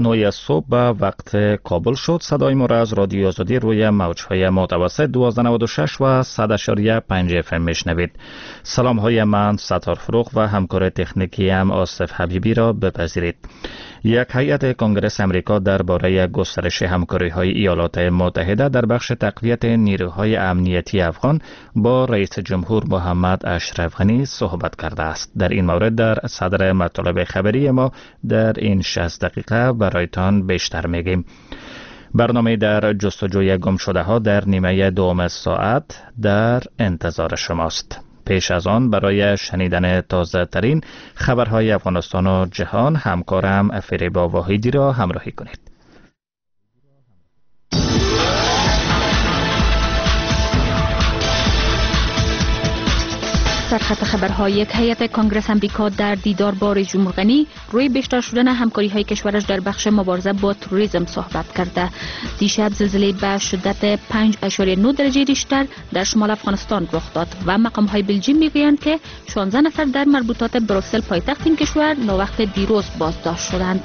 9 صبح به وقت کابل شد. صدای ما را از رادیو آزادی روی موج‌های متوسط 1296 و 100.5 FM میشنوید. سلام های من ستار فروغ و همکار تکنیکی هم آصف حبیبی را بپذیرید. یک هیئت کنگره امریکا درباره گسترش همکاری‌های ایالات متحده در بخش تقویت نیروهای امنیتی افغان با رئیس جمهور محمد اشرف غنی صحبت کرده است. در این مورد در صدر مطالب خبری ما در این 60 دقیقه برایتان بیشتر میگیم. برنامه در جستجوی گم شده ها در نیمه دوم ساعت در انتظار شماست. پیش از آن برای شنیدن تازه ترین خبرهای افغانستان و جهان همکارم فریبا واحدی را همراهی کنید. سرخط خبرها: یک هیئت کنگره امریکا در دیدار با رئیس جمهور غنی روی بیشتر شدن همکاری‌های کشورش در بخش مبارزه با تروریسم صحبت کرده. دیشب زلزله به شدت 5.9 درجه ریشتر در شمال افغانستان رخ داد و مقام‌های بلژیم می‌گویند که 16 نفر در مربوطات بروکسل پایتخت این کشور ناوقت دیروز بازداشت شدند.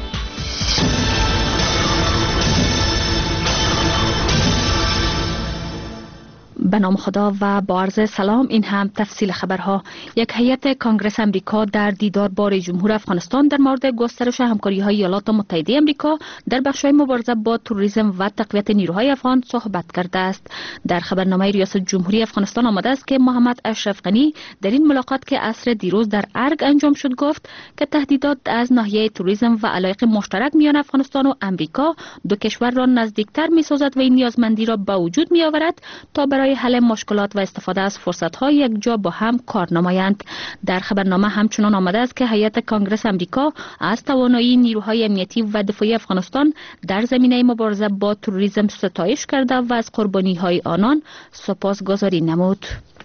به نام خدا و با عرض سلام. این هم تفصیل خبرها. یک هیئت کنگره امریکا در دیدار با رئیس جمهور افغانستان در مورد گسترش همکاری‌های ایالات متحده امریکا در بخش‌های مبارزه با تروریسم و تقویت نیروهای افغان صحبت کرده است. در خبرنامه ریاست جمهوری افغانستان آمده است که محمد اشرف غنی در این ملاقات که عصر دیروز در ارگ انجام شد گفت که تهدیدات از ناحیه تروریسم و علایق مشترک میان افغانستان و امریکا دو کشور را نزدیکتر می‌سازد و این نیازمندی را به وجود می‌آورد تا برای حل مشکلات و استفاده از فرصت‌های یک جا با هم کار نمایند. در خبرنامه همچنان آمده است که هیئت کنگره امریکا از توانایی نیروهای امنیتی و دفاعی افغانستان در زمینه مبارزه با تروریسم ستایش کرده و از قربانی‌های آنان سپاسگزاری نمود.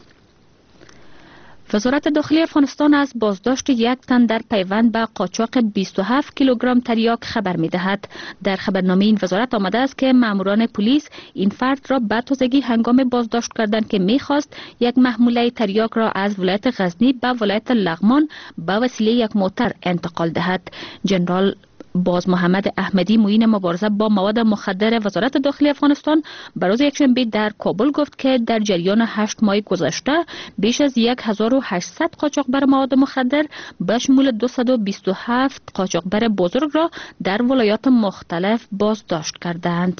وزارت داخلی افغانستان از بازداشت یک تن در پیوند به قاچاق 27 کیلوگرم تریاک خبر می‌دهد. در خبرنامه این وزارت آمده است که ماموران پلیس این فرد را به تازگی هنگام بازداشت کردند که می‌خواست یک محموله تریاک را از ولایت غزنی به ولایت لغمان به وسیله یک موتر انتقال دهد. جنرال باز محمد احمدی معین مبارزه با مواد مخدر وزارت داخلی افغانستان بروز یکشنبه در کابل گفت که در جریان 8 ماه گذشته بیش از 1800 قاچاقبر مواد مخدر به شمول 227 قاچاقبر بزرگ را در ولایات مختلف بازداشت کردند.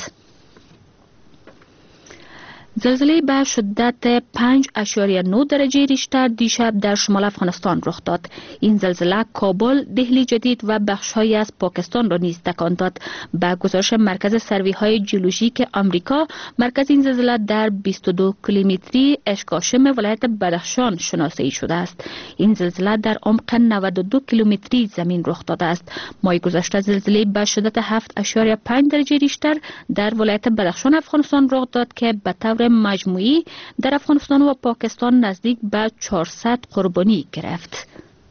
زلزله به شدت 5.9 درجه ریشتر دیشب در شمال افغانستان رخ داد. این زلزله کابل، دهلی جدید و بخش‌هایی از پاکستان را نیز تکان داد. به گزارش مرکز سروی‌های جیولوژیک آمریکا، مرکز این زلزله در 22 کیلومتری اشکاشم ولایت بدخشان شناسایی شده است. این زلزله در عمق 92 کیلومتری زمین رخ داده است. ماه گذشته زلزله به شدت 7.5 درجه ریشتر در ولایت بدخشان افغانستان رخ داد که به طور مجموعی در افغانستان و پاکستان نزدیک به 400 قربانی گرفت.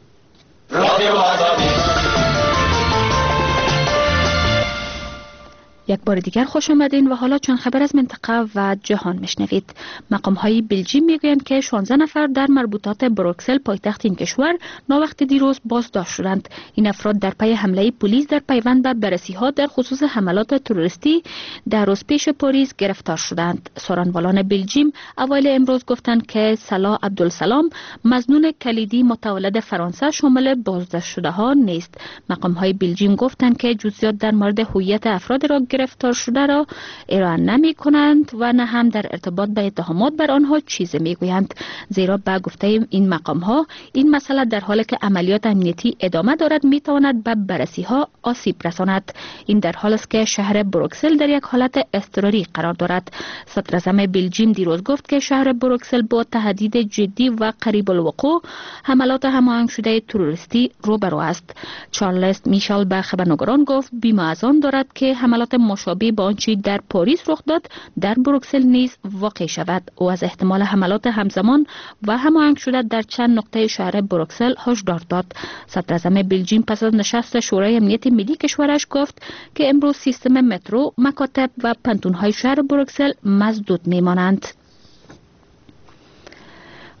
یک بار دیگر خوش آمدین و حالا چند خبر از منطقه و جهان میشنوید. مقام‌های بلژیم میگویند که 16 نفر در مربوطات بروکسل پایتخت این کشور ناوقت دیروز بازداشت شدند. این افراد در پی حمله پلیس در پیوند به بررسی‌ها در خصوص حملات تروریستی در روز پیش پاریس گرفتار شدند. سخنرانان بلژیم اوایل امروز گفتند که صلاح عبدالسلام مظنون کلیدی متولد فرانسه شامل بازداشت شده‌ها نیست. مقام‌های بلژیم گفتند که جزئیات در مورد هویت افراد را گرفتار شده را ارائه نمی کنند و نه هم در ارتباط به اتهامات بر آنها چیزی می گویند، زیرا به گفته این مقام ها این مسئله در حالی که عملیات امنیتی ادامه دارد می تواند به بررسی ها آسیب رساند. این در حالی است که شهر بروکسل در یک حالت اضطراری قرار دارد. صدر اعظم بلژیم دیروز گفت که شهر بروکسل با تهدید جدی و قریب الوقوع حملات هماهنگ شده تروریستی روبرو است. چارلز میشل به خبرنگاران گفت بیمه از آن دارد که حملات مشابه با آنچه در پاریس رخ داد در بروکسل نیز واقع شود. او از احتمال حملات همزمان و هماهنگ شده در چند نقطه شهر بروکسل هشدار داد. صدر اعظم بلژیم پس از نشست شورای امنیت ملی کشورش گفت که امروز سیستم مترو، مکاتب و پنتون‌های شهر بروکسل مسدود می‌مانند.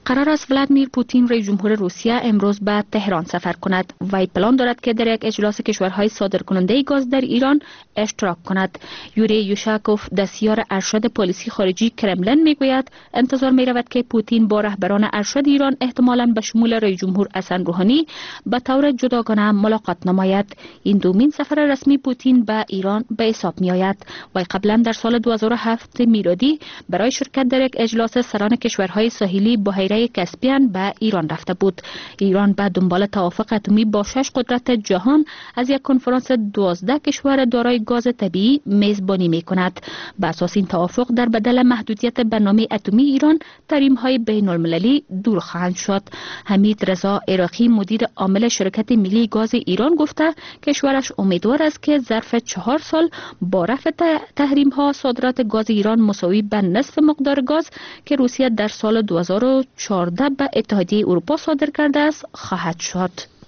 قرار است ولادیمیر پوتین رئیس جمهور روسیه امروز به تهران سفر کند. وی پلان دارد که در یک اجلاس کشورهای صادرکننده گاز در ایران اشتراک کند. یوری یوشاکوف دستیار ارشد پلیسی خارجی کرملین میگوید انتظار می رود که پوتین با رهبران ارشد ایران احتمالاً به شمول رئیس جمهور حسن روحانی به طور جداگانه ملاقات نماید. این دومین سفر رسمی پوتین به ایران به حساب می آید. وی قبلا در سال 2007 میلادی برای شرکت در یک اجلاس سران کشورهای ساحلی بحیره کسپین به ایران رفته بود. ایران به دنبال توافق اتمی با 6 قدرت جهان از یک کنفرانس 12 کشور دارای گاز طبیعی میزبانی می کند. بر اساس این توافق در بدل محدودیت برنامه اتمی ایران تحریم‌های بین‌المللی دور خواهند شد. حمید رضا عراقی مدیر عامل شرکت ملی گاز ایران گفته کشورش امیدوار است که ظرف 4 سال با رفع تحریم‌ها صادرات گاز ایران مساوی به نصف مقدار گاز که روسیه در سال 2014 به اتحادیه اروپا صادر کرده است خواهد شد.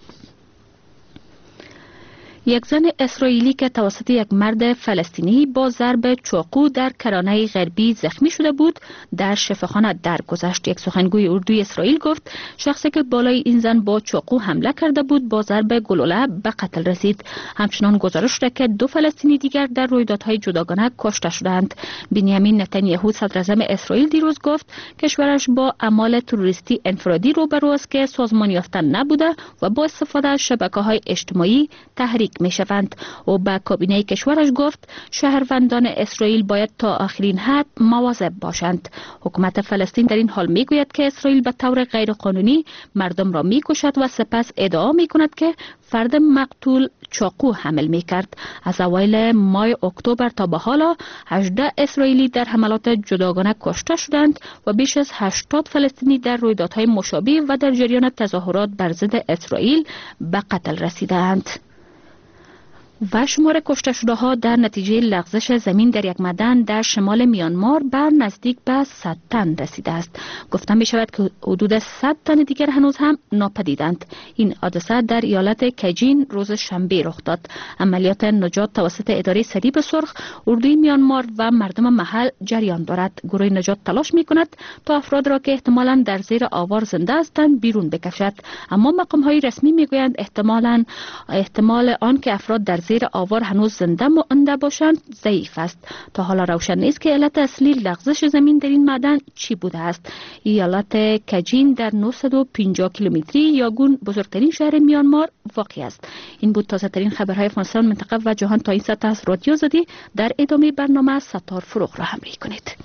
یک زن اسرائیلی که توسط یک مرد فلسطینی با ضرب چاقو در کرانه غربی زخمی شده بود در شفاخانه درگذشت. یک سخنگوی اردوی اسرائیل گفت شخصی که بالای این زن با چاقو حمله کرده بود با ضرب گلوله به قتل رسید. همچنان گزارش شده که 2 فلسطینی دیگر در رویدادهای جداگانه کشته شدند. بنیامین نتانیاهو صدر اعظم اسرائیل دیروز گفت کشورش با اعمال تروریستی انفرادی روبرو است که سازمان یافته نبوده و با استفاده از شبکه‌های اجتماعی تحریک می شوند. او به کابینه کشورش گفت شهروندان اسرائیل باید تا آخرین حد مواظب باشند. حکومت فلسطین در این حال می گوید که اسرائیل به طور غیرقانونی مردم را می کشد و سپس ادعا می کند که فرد مقتول چاقو حمل می کرد. از اوایل ماه اکتبر تا به حالا 18 اسرائیلی در حملات جداگانه کشته شدند و بیش از 80 فلسطینی در رویدادهای مشابه و در جریان تظاهرات بر ضد اسرائیل به قتل رسیدند. و شمار کشته شده ها در نتیجه لغزش زمین در یک معدن در شمال میانمار بر نزدیک به 100 تن رسیده است. گفته می شود که حدود 100 تن دیگر هنوز هم ناپدیدند. این حادثه در ایالت کجین روز شنبه رخ داد. عملیات نجات توسط اداره صلیب سرخ، اردوی میانمار و مردم محل جریان دارد. گروه نجات تلاش می کند تا افراد را که احتمالاً در زیر آوار زنده هستند بیرون بکشد، اما مقام های رسمی می گویند احتمال آن که افراد در زیر آوار هنوز زنده مانده باشند ضعیف است. تا حالا روشن نیست که علت اصلی لغزش زمین در این معدن چی بوده است. ایالت کجین در 950 کیلومتری یاگون بزرگترین شهر میانمار واقع است. این بود تازه ترین خبرهای افغانستان، منطقه و جهان. تا این ساعت از رادیو آزادی در ادامه برنامه ستار فروغ را همراهی کنید.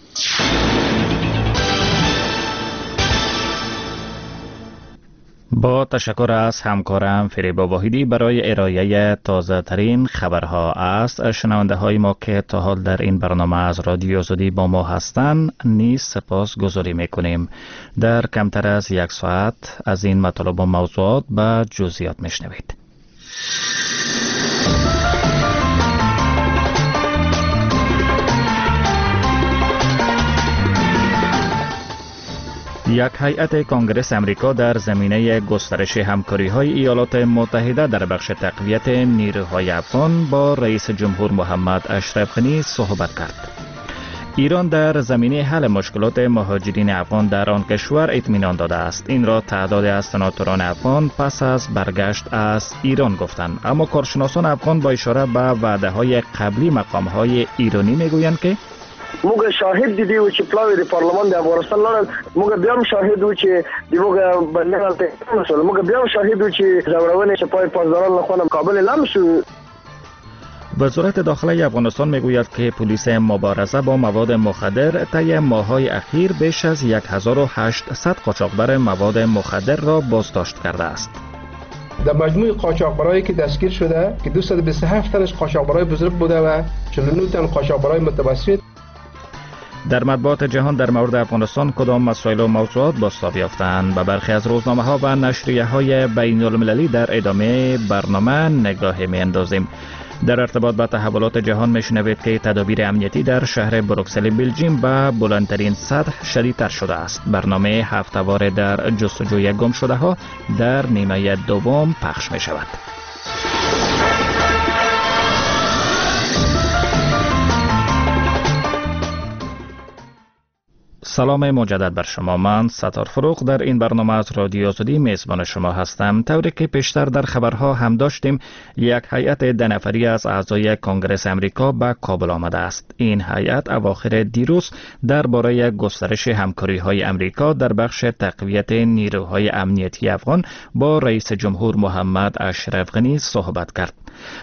با تشکر از همکارم فریبا واحدی برای ارائه تازه ترین خبرها. است شنونده های ما که تا حال در این برنامه از رادیو آزادی با ما هستند نیز سپاس گذاری میکنیم. در کمتر از 1 ساعت از این مطالب و موضوعات به جزئیات میشنوید. یک هیئت کنگره امریکا در زمینه گسترش همکاری‌های ایالات متحده در بخش تقویت نیروهای افغان با رئیس جمهور محمد اشرف غنی صحبت کرد. ایران در زمینه حل مشکلات مهاجرین افغان در آن کشور اطمینان داده است. این را تعداد از سناتوران افغان پس از برگشت از ایران گفتند. اما کارشناسان افغان با اشاره به وعده‌های قبلی مقام‌های ایرانی میگویند که موږ شاهد دي و چې پلاوی د پارلمان د افغانستان لرل، موږ بیا هم شاهد و چې د موږ بندیان ته مسول، موږ بیا هم شاهد و چې زورونه چې پای پاسداران له خوا کابل اعلام شو. وزارت داخله افغانستان میگوید که پلیس مبارزه با مواد مخدر طی ماه‌های اخیر بیش از 1800 قاچاقبر مواد مخدر را بازداشت کرده است. در مجموع قاچاقبرایی که دستگیر شده که 227 تنش قاچاقبرای بزرگ بوده و 49 تن قاچاقبرای متوسط. در مطبوعات جهان در مورد افغانستان کدام مسائل و موضوعات بازتاب یافتند؟ به برخی از روزنامه‌ها و نشریه‌های بین‌المللی در ادامه برنامه نگاهی می‌اندازیم. در ارتباط با تحولات جهان میشنوید که تدابیر امنیتی در شهر بروکسل بلژیم به بلندترین سطح شدیدتر شده است. برنامه هفته‌وار در جستجوی گم شده ها در نیمه دوم پخش می شود. سلام مجدد بر شما. من ستار فروغ در این برنامه از رادیو آزادی میزبان شما هستم. طوری که پیشتر در خبرها هم داشتیم، یک هیئت 10 نفری از اعضای کنگره امریکا به کابل آمده است. این هیئت اواخر دیروز درباره گسترش همکاری‌های امریکا در بخش تقویت نیروهای امنیتی افغان با رئیس جمهور محمد اشرف غنی صحبت کرد.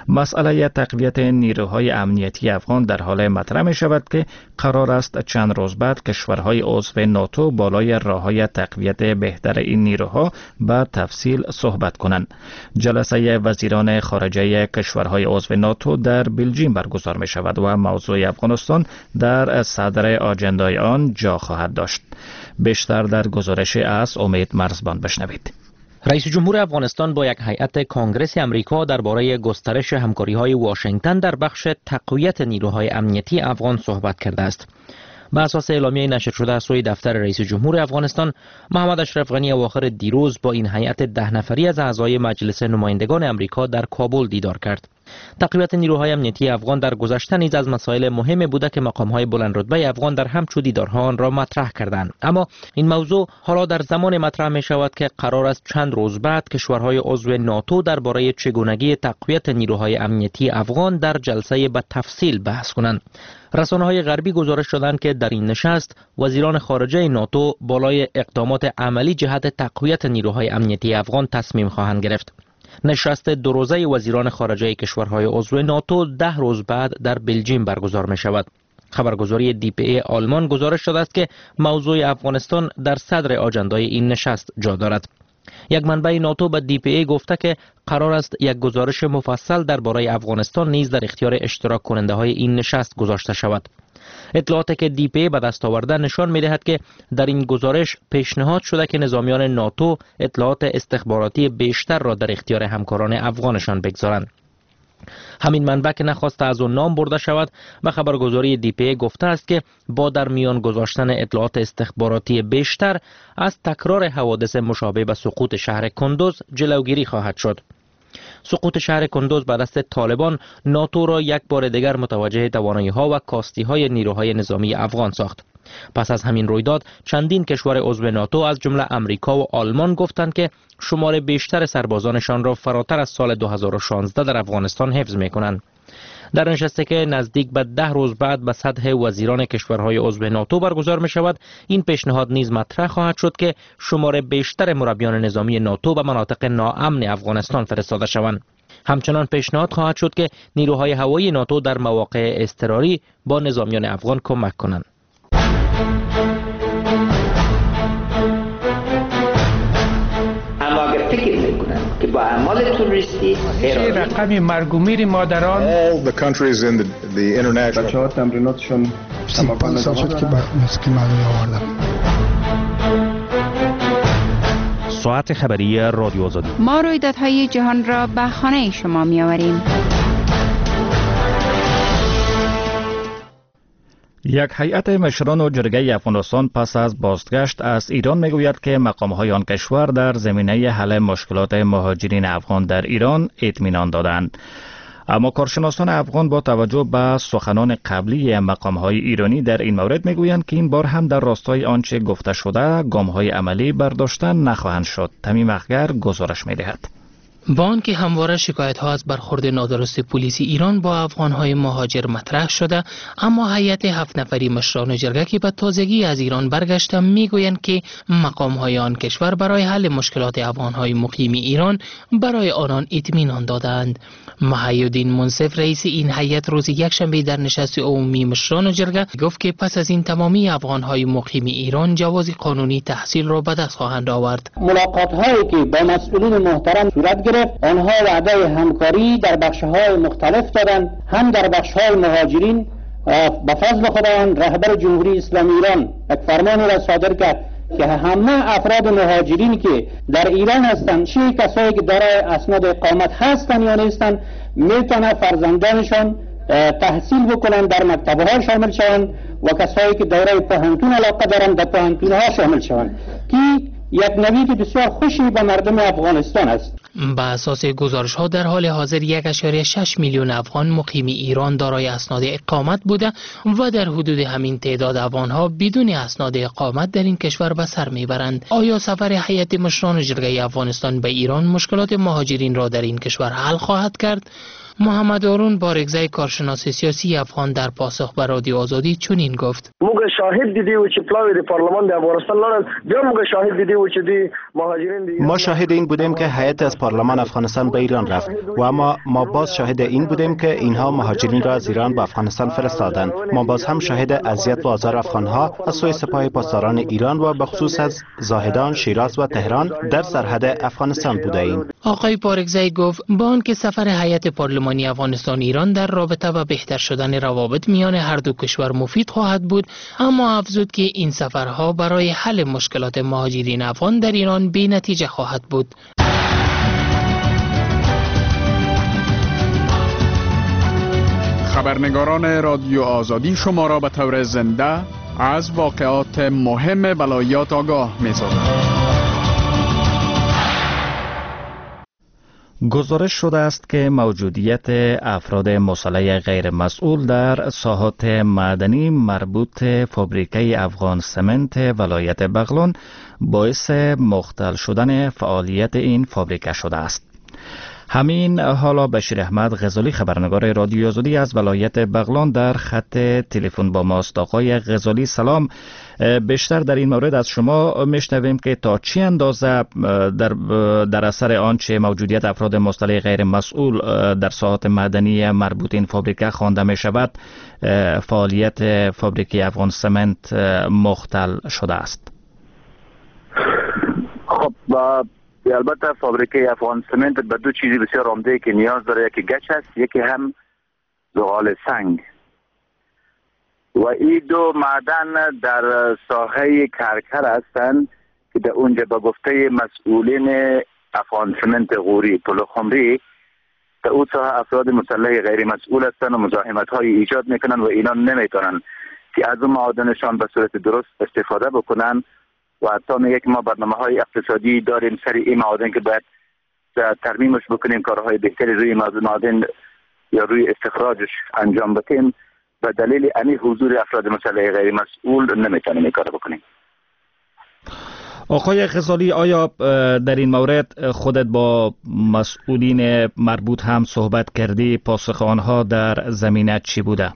مسئله تقویت نیروهای امنیتی افغان در حال مطرح می شود که قرار است چند روز بعد کشورهای عضو ناتو بالای راه‌های تقویت بهتر این نیروها به تفصیل صحبت کنند. جلسه وزیران خارجه کشورهای عضو ناتو در بلژیم برگزار می شود و موضوع افغانستان در صدر آجندای آن جا خواهد داشت. بیشتر در گزارش از امید مرزبان بشنوید. رئیس جمهور افغانستان با یک هیئت کنگره امریکا درباره گسترش همکاری‌های واشنگتن در بخش تقویت نیروهای امنیتی افغان صحبت کرده است. بر اساس اعلامیه نشر شده از سوی دفتر رئیس جمهور افغانستان، محمد اشرف غنی اواخر دیروز با این هیئت 10 نفری از اعضای مجلس نمایندگان امریکا در کابل دیدار کرد. تقویت نیروهای امنیتی افغان در گذشته نیز از مسائل مهمی بوده که مقام‌های بلندرتبه افغان در همچو دیدارها آن را مطرح کردند. اما این موضوع حالا در زمان مطرح می شود که قرار است چند روز بعد کشورهای عضو ناتو درباره چگونگی تقویت نیروهای امنیتی افغان در جلسه به تفصیل بحث کنند. رسانه‌های غربی گزارش دادند که در این نشست وزیران خارجه ناتو بالای اقدامات عملی جهت تقویت نیروهای امنیتی افغان تصمیم خواهند گرفت. نشست دو روزه وزیران خارجه کشورهای عضو ناتو 10 روز بعد در بلژیم برگزار می شود. خبرگزاری DPA آلمان گزارش داده است که موضوع افغانستان در صدر آجندای این نشست جا دارد. یک منبع ناتو به DPA گفته که قرار است یک گزارش مفصل درباره افغانستان نیز در اختیار اشتراک کننده های این نشست گذاشته شود. اطلاعاتی که DPA به دست آورده نشان می دهد که در این گزارش پیشنهاد شده که نظامیان ناتو اطلاعات استخباراتی بیشتر را در اختیار همکاران افغانشان بگذارند. همین منبع که نخواسته از آن نام برده شود و خبرگزاری DPA گفته است که با در میان گذاشتن اطلاعات استخباراتی بیشتر از تکرار حوادث مشابه به سقوط شهر کندوز جلوگیری خواهد شد. سقوط شهر کندوز به دست طالبان ناتو را یک بار دیگر متوجه توانایی‌ها و کاستی‌های نیروهای نظامی افغان ساخت. پس از همین رویداد چندین کشور عضو ناتو از جمله امریکا و آلمان گفتند که شمار بیشتر سربازانشان را فراتر از سال 2016 در افغانستان حفظ می‌کنند. در نشستی که نزدیک به 10 روز بعد به سطح وزیران کشورهای عضو ناتو برگزار می شود، این پیشنهاد نیز مطرح خواهد شد که شمار بیشتر مربیان نظامی ناتو به مناطق ناامن افغانستان فرستاده شوند. همچنان پیشنهاد خواهد شد که نیروهای هوایی ناتو در مواقع اضطراری با نظامیان افغان کمک کنند. که با اعمال توریستی رقم مرگ و میر مادران all the countries in the international بچه‌ها تمریناتشون 5 سال شد که مسکی معلومی آوردم. ساعت خبری رادیو آزادی. ما رویدادهای جهان را به خانه شما می آوریم. یک هیئت مشران و جرگه افغانستان پس از بازگشت از ایران میگوید که مقام‌های آن کشور در زمینه حل مشکلات مهاجرین افغان در ایران اطمینان دادند. اما کارشناسان افغان با توجه به سخنان قبلی مقام‌های ایرانی در این مورد میگویند که این بار هم در راستای آنچه گفته شده گام‌های عملی برداشته نخواهند شد. تمیم اخگر گزارش می‌دهد. با آنکه همواره شکایت‌ها از برخورد نادرست پلیس ایران با افغان‌های مهاجر مطرح شده، اما هیئت 7 نفری مشران جرگه که به تازگی از ایران برگشته میگویند که مقام‌های آن کشور برای حل مشکلات افغان‌های مقیم ایران برای آنان اطمینان دادند. محی‌الدین منصف رئیس این هیئت روز یکشنبه در نشست عمومی مشران جرگه گفت که پس از این تمامی افغان‌های مقیم ایران جواز قانونی تحصیل را به دست خواهند آورد. ملاقات‌هایی که با مسئولین محترم صورت گرفت، آنها وعده همکاری در بخش‌های مختلف دادند، هم در بخش‌های مهاجرین. به فضل خداوند رهبر جمهوری اسلامی ایران یک فرمانی را صادر کرد که همه افراد مهاجرین که در ایران هستند، چه کسایی که دارای اسناد اقامت هستند یا نیستند، میتونه فرزندانشان تحصیل بکنند، در مکتب‌ها شامل شوند و کسایی که دارای پوهنتون علاقه دارند در پوهنتون‌ها شامل شوند، که یک نوید بسیار خوشی به مردم افغانستان است. به اساس گزارش ها در حال حاضر 1.6 میلیون افغان مقیم ایران دارای اسناد اقامت بوده و در حدود همین تعداد افغان ها بدون اسناد اقامت در این کشور به سر میبرند. آیا سفر هیئت مشران جرگه افغانستان به ایران مشکلات مهاجرین را در این کشور حل خواهد کرد؟ محمد آرون بارگزای کارشناس سیاسی افغان در پاسخ به رادیو آزادی چنین گفت: موږ شاهد دیدیم که پلاوی د پارلمان د افغانستان لرل، بیا موږ شاهد دیدیم که دی مهاجرین ما شاهد این بودیم که هیئت از پارلمان افغانستان به ایران رفت و اما ما باز شاهد این بودیم که اینها مهاجرین را از ایران به افغانستان فرستادند. ما باز هم شاهد اذیت و آزار افغانها از سوی سپاه پاسداران ایران و به خصوص از زاهدان، شیراز و تهران در سرحد افغانستان بودیم. آقای بارگزای گفت با آنکه سفر هیئت پارلمان افغانستان ایران در رابطه و بهتر شدن روابط میان هر دو کشور مفید خواهد بود، اما افزود که این سفرها برای حل مشکلات مهاجرین افغان در ایران بی نتیجه خواهد بود. خبرنگاران رادیو آزادی شما را به طور زنده از واقعات مهم ولایات آگاه می‌سازند. گزارش شده است که موجودیت افراد مسلح غیر مسئول در ساحات معدنی مربوط فابریکه افغان سمنت ولایت بغلان باعث مختل شدن فعالیت این فابریکه شده است. همین حالا بشیر احمد غزالی خبرنگار رادیو آزادی از ولایت بغلان در خط تلفن با ماست. آقای غزالی سلام، بیشتر در این مورد از شما میشنویم که تا چه اندازه در اثر آنچه موجودیت افراد مسلح غیر مسئول در ساحات معدنی مربوط این فابریکه خوانده می شود فعالیت فابریکه افغان سمنت مختل شده است. خب البته فابریکه افغان سمنت به دو چیزی بسیار عمده که نیاز داره، یکی گچ است، یکی هم زغال سنگ و این دو معدن در ساحه کرکر هستند که در اونجا به گفته مسئولین افغان سمنت غوری پلوخمری در اون ساحه افراد مسلح غیر مسئول هستند و مزاحمت های ایجاد میکنن و اینا نمیتونن که از اون معادنشان به صورت درست استفاده بکنن و حتی میگه که ما برنامه‌های اقتصادی داریم سر این معادن که باید ترمیمش بکنیم، کارهای بهتری روی معادن یا روی استخراجش انجام بدیم. به دلیل همین حضور افراد مسلح غیر مسئول نمیتونیم این کار بکنیم. آقای غزالی، آیا در این مورد خودت با مسئولین مربوط هم صحبت کردی؟ پاسخ آنها در زمینه چی بوده؟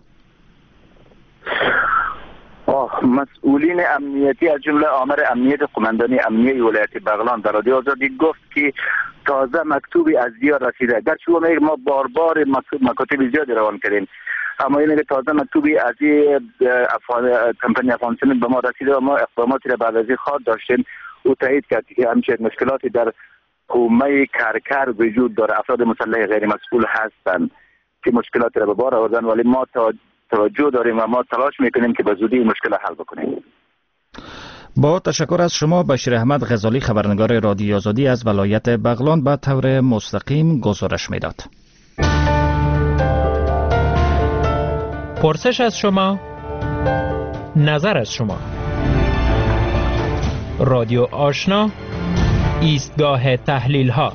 مسئولین امنیتی از جمله آمر امنیت قماندانی امنیه ولایت بغلان در رادیو آزادی گفت که تازه مکتوبی از دیا رسیده. گرچه ما بار مکاتب زیادی روان کردیم، اما اینه که تازه مکتوبی از کمپانی افغان سمنت به ما رسیده و ما اقداماتی را بعد از این خواهد داشتیم. او تایید کرد که همچنین مشکلاتی در حومه کرکر وجود داره، افراد مسلح غیر مسئول هستند که مشکلاتی را به بار آوردن، ولی ما توجه داریم و ما تلاش میکنیم که به زودی مشکل حل بکنیم. با تشکر از شما بشیر احمد غزالی خبرنگار رادیو آزادی از ولایت بغلان به طور مستقیم گزارش میداد. پرسش از شما، نظر از شما. رادیو آشنا، ایستگاه تحلیل ها.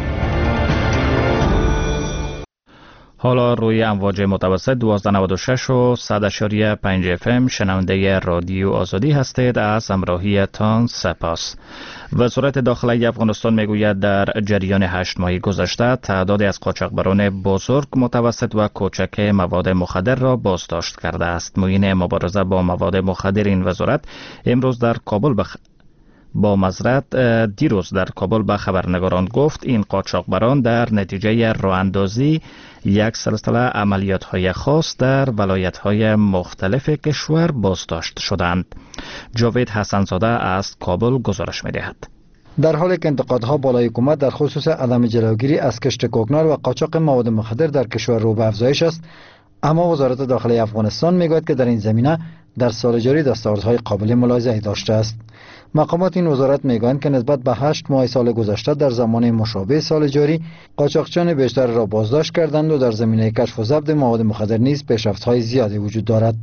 حالا روی امواج متوسط 1296 و 100.5 FM شنونده رادیو آزادی هستید. از همراهیتان سپاس. وزارت داخلی افغانستان میگوید در جریان 8 ماه گذشته تعدادی از قاچاقبران بزرگ، متوسط و کوچک مواد مخدر را بازداشت کرده است. معین مبارزه با مواد مخدر این وزارت امروز در کابل دیروز در کابل به خبرنگاران گفت این قاچاقبران در نتیجه راه‌اندازی یک سلسله عملیات‌های خاص در ولایت‌های مختلف کشور بازداشت شدند. جاوید حسنزاده از کابل گزارش می‌دهد. در حالی که انتقادها بالای حکومت در خصوص عدم جلوگیری از کشت کوکنار و قاچاق مواد مخدر در کشور رو به افزایش است، اما وزارت داخلی افغانستان میگوید که در این زمینه در سال جاری دستاوردهای قابل ملاحظه‌ای داشته است. مقامات این وزارت میگویند که نسبت به 8 ماه سال گذشته در زمان مشابه سال جاری قاچاقچیان بیشتر را بازداشت کردند و در زمینه کشف و ضبط مواد مخدر نیز پیشرفت‌های زیادی وجود دارد.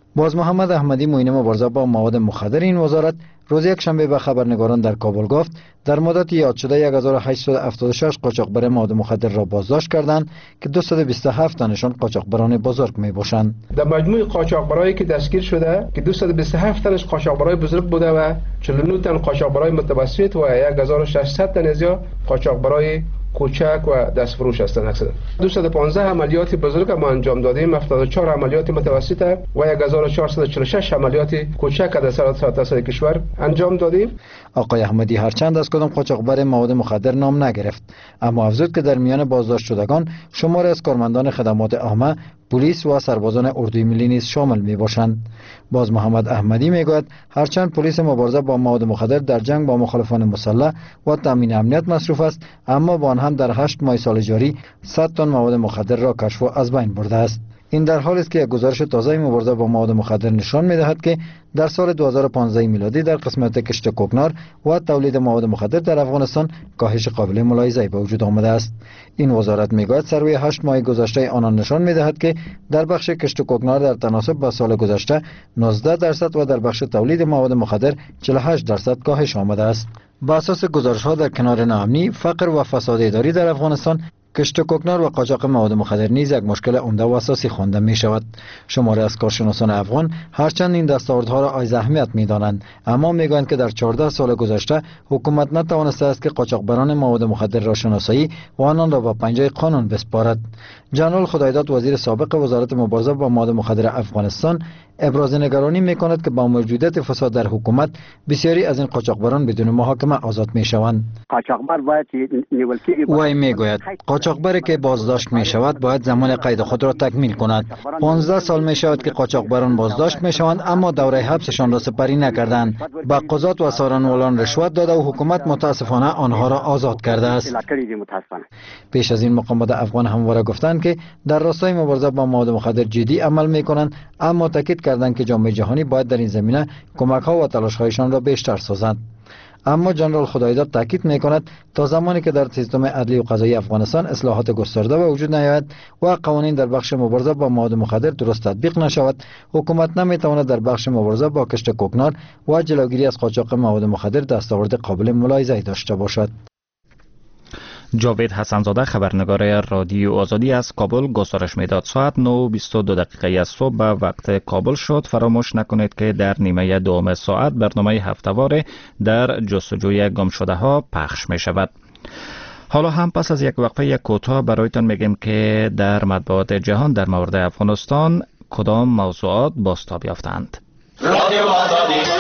باز محمد احمدی معین مبارزه با مواد مخدر این وزارت روز یک شنبه به خبرنگاران در کابل گفت در مدت یاد شده 1876 قاچاقبر مواد مخدر را بازداشت کردند که 227 تنشان قاچاقبران بزرگ می باشند. در مجموع قاچاقبرایی که دستگیر شده که 227 تنش قاچاقبرای بزرگ بوده و 49 تن قاچاقبرای متوسط و 1600 تن از قاچاقبرای کوچک و دستفروش هستند. اکثرا 215 عملیات بزرگ ما انجام دادیم، 74 عملیات متوسط و 1446 عملیات کوچک در سراسر کشور انجام دادیم. آقای احمدی هرچند از کدام قاچاقبر مواد مخدر نام نگرفت، اما افزود که در میان بازداشت شدگان شماری از کارمندان خدمات عامه، پلیس و سربازان اردوی ملی نیز شامل می باشند. باز محمد احمدی می گوید هرچند پلیس مبارزه با مواد مخدر در جنگ با مخالفان مسلح و تامین امنیت مصروف است، اما با آن هم در 8 ماه سال جاری 100 تن مواد مخدر را کشف و از بین برده است. این در حالی است که یک گزارش تازه مبارزه با مواد مخدر نشان می‌دهد که در سال 2015 میلادی در قسمت کشت کوکنار و تولید مواد مخدر در افغانستان کاهش قابل ملاحظه‌ای به وجود آمده است. این وزارت می‌گوید سروی 8 ماه گذشته آنان نشان می‌دهد که در بخش کشت کوکنار در تناسب با سال گذشته 19% و در بخش تولید مواد مخدر 48% کاهش آمده است. بر اساس گزارش‌ها در کنار ناامنی، فقر و فساد اداری در افغانستان، کشت کوکنار و قاچاق مواد مخدر نیز یک مشکل عمده و اساسی خوانده می شود. شماری از کارشناسان افغان هرچند این دستاوردها را عایز اهمیت می دانند، اما می گویند که در 14 سال گذشته حکومت نتوانسته است که قاچاقبران مواد مخدر را شناسایی و آنان را به پنجه قانون بسپارد. جنرال خدایداد وزیر سابق وزارت مبارزه با مواد مخدر افغانستان ابراز نگرانی می کند که با موجودیت فساد در حکومت بسیاری از این قاچاقبران بدون محاکمه آزاد می شوند. قاچاقبر باید وی می گوید قاچاقبری که بازداشت می شود باید زمان قید خود را تکمیل کند. 15 سال می شود که قاچاقبران بازداشت می شوند اما دوره حبسشان را سپری نکردند. به قضات و سارنوالان رشوت داده و حکومت متاسفانه آنها را آزاد کرده است. پیش از این مقامات افغان همواره گفتند که در راستای مبارزه با مواد مخدر جدی عمل می کنند، اما تاکید کردند که جامعه جهانی باید در این زمینه کمک ها و تلاش هایشان را بیشتر سازد. اما جنرال خدایداد تاکید می کند تا زمانی که در سیستم عدلی و قضایی افغانستان اصلاحات گسترده به وجود نیاید و قوانین در بخش مبارزه با مواد مخدر درست تطبیق نشود، حکومت نمی تواند در بخش مبارزه با کشت کوکنار و جلوگیری از قاچاق مواد مخدر دستاورد قابل ملاحظه‌ای داشته باشد. جاوید حسنزاده خبرنگار رادیو آزادی از کابل گزارش میداد. ساعت 9:22 از صبح به وقت کابل شد. فراموش نکنید که در نیمه دوم ساعت برنامه هفته‌وار در جستجوی گم شده ها پخش می شود. حالا هم پس از یک وقفه کوتاه برایتان میگیم که در مطبوعات جهان در مورد افغانستان کدام موضوعات بازتاب یافتند. رادیو آزادی.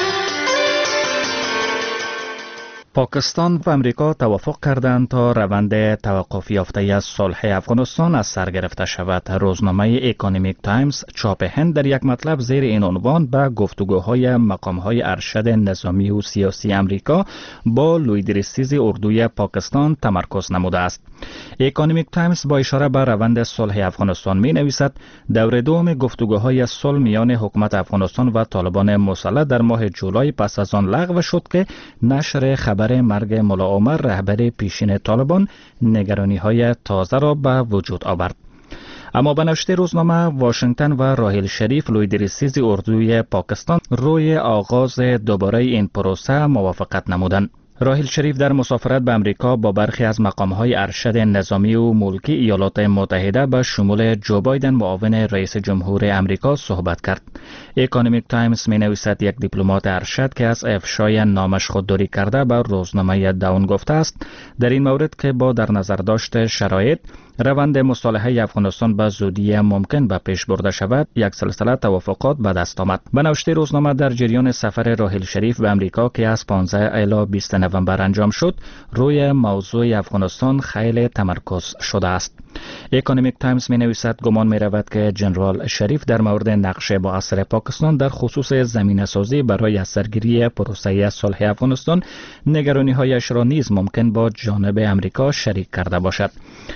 پاکستان و امریکا توافق کردند تا روند توقف یافته از صلح افغانستان از سر گرفته شود. روزنامه اکونومیک تایمز چاپ هند در یک مطلب زیر این عنوان به گفتگوهای مقامهای ارشد نظامی و سیاسی امریکا با لویدریسیز اردوی پاکستان تمرکز نموده است. اکونومیک تایمز با اشاره به روند صلح افغانستان می نویسد دور دوم گفتگوهای صلح میان حکومت افغانستان و طالبان مسلح در ماه جولای پس از آن لغو شد که نشر خبر مرگ ملا عمر رهبر پیشین طالبان نگرانی‌های تازه را به وجود آورد. اما به نوشته روزنامه واشنگتن و راحیل شریف لویدریسیز اردوی پاکستان روی آغاز دوباره این پروسه موافقت نمودند. راحیل شریف در مسافرت به امریکا با برخی از مقام‌های ارشد نظامی و ملکی ایالات متحده به شمول جو بایدن معاون رئیس جمهور امریکا صحبت کرد. اکونومیک تایمز می‌نویسد یک دیپلمات ارشد که از افشای نامش خودداری کرده به روزنامه داون گفته است در این مورد که با در نظر داشت شرایط روند مصالحه افغانستان به زودی ممکن به پیش برده شود یک سلسله توافقات به دست آمد. به نوشته روزنامه در جریان سفر راحیل شریف به امریکا که از 15 الی 20 نوامبر انجام شد روی موضوع افغانستان خیلی تمرکز شده است. اکونومیک تایمز می نویسد گمان می رود که جنرال شریف در مورد نقش با اثر پاکستان در خصوص زمینه سازی برای سرگیری پروسه صلح افغانستان نگرانی هایش را نیز ممکن با جانب امریکا شریک کرده باشد. به نوشته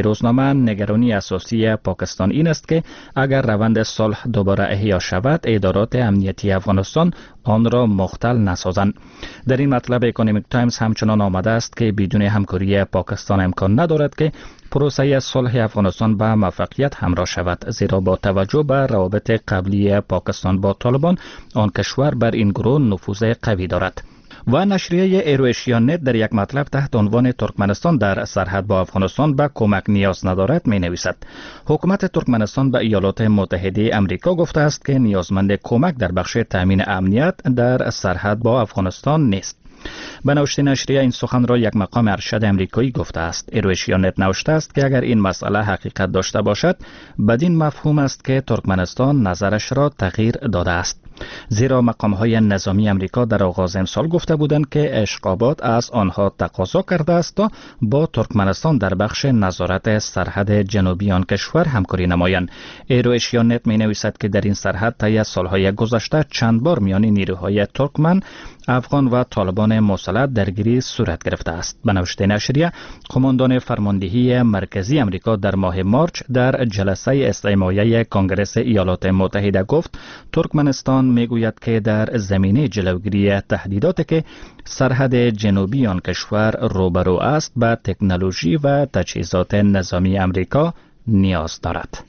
این روزنامه نگرانی اساسی پاکستان این است که اگر روند صلح دوباره احیا شود ادارات امنیتی افغانستان آن را مختل نسازند. در این مطلب اکونومیک تایمز همچنان آمده است که بدون همکاری پاکستان امکان ندارد که پروسه صلح افغانستان به موفقیت همراه شود، زیرا با توجه به روابط قبلی پاکستان با طالبان آن کشور بر این گروه نفوذ قوی دارد. و نشریه ایرویشیا نت در یک مطلب تحت عنوان ترکمنستان در سرحد با افغانستان به کمک نیاز ندارد می نویسد حکومت ترکمنستان به ایالات متحده امریکا گفته است که نیازمند کمک در بخش تامین امنیت در سرحد با افغانستان نیست. به نوشته نشریه این سخن را یک مقام ارشد امریکایی گفته است. ایرویشیا نت نوشته است که اگر این مسئله حقیقت داشته باشد بدین مفهوم است که ترکمنستان نظرش را تغییر داده است، زیرا مقام‌های نظامی امریکا در آغاز امسال گفته بودند که اشغابات از آنها تقاضا کرده است تا با ترکمنستان در بخش نظارت سرحد جنوبی آن کشور همکاری نمایند. ایرویشیا نت می‌نویسد که در این سرحد طی سالهای گذشته چند بار میان نیروهای ترکمن، افغان و طالبان مسلح درگیری صورت گرفته است. به نوشته نشریه قماندان فرماندهی مرکزی امریکا در ماه مارچ در جلسه استماعیه کنگره ایالات متحده گفت ترکمنستان میگوید که در زمینه جلوگیری تهدیداتی که سرحد جنوبی آن کشور روبرو است به تکنولوژی و تجهیزات نظامی امریکا نیاز دارد.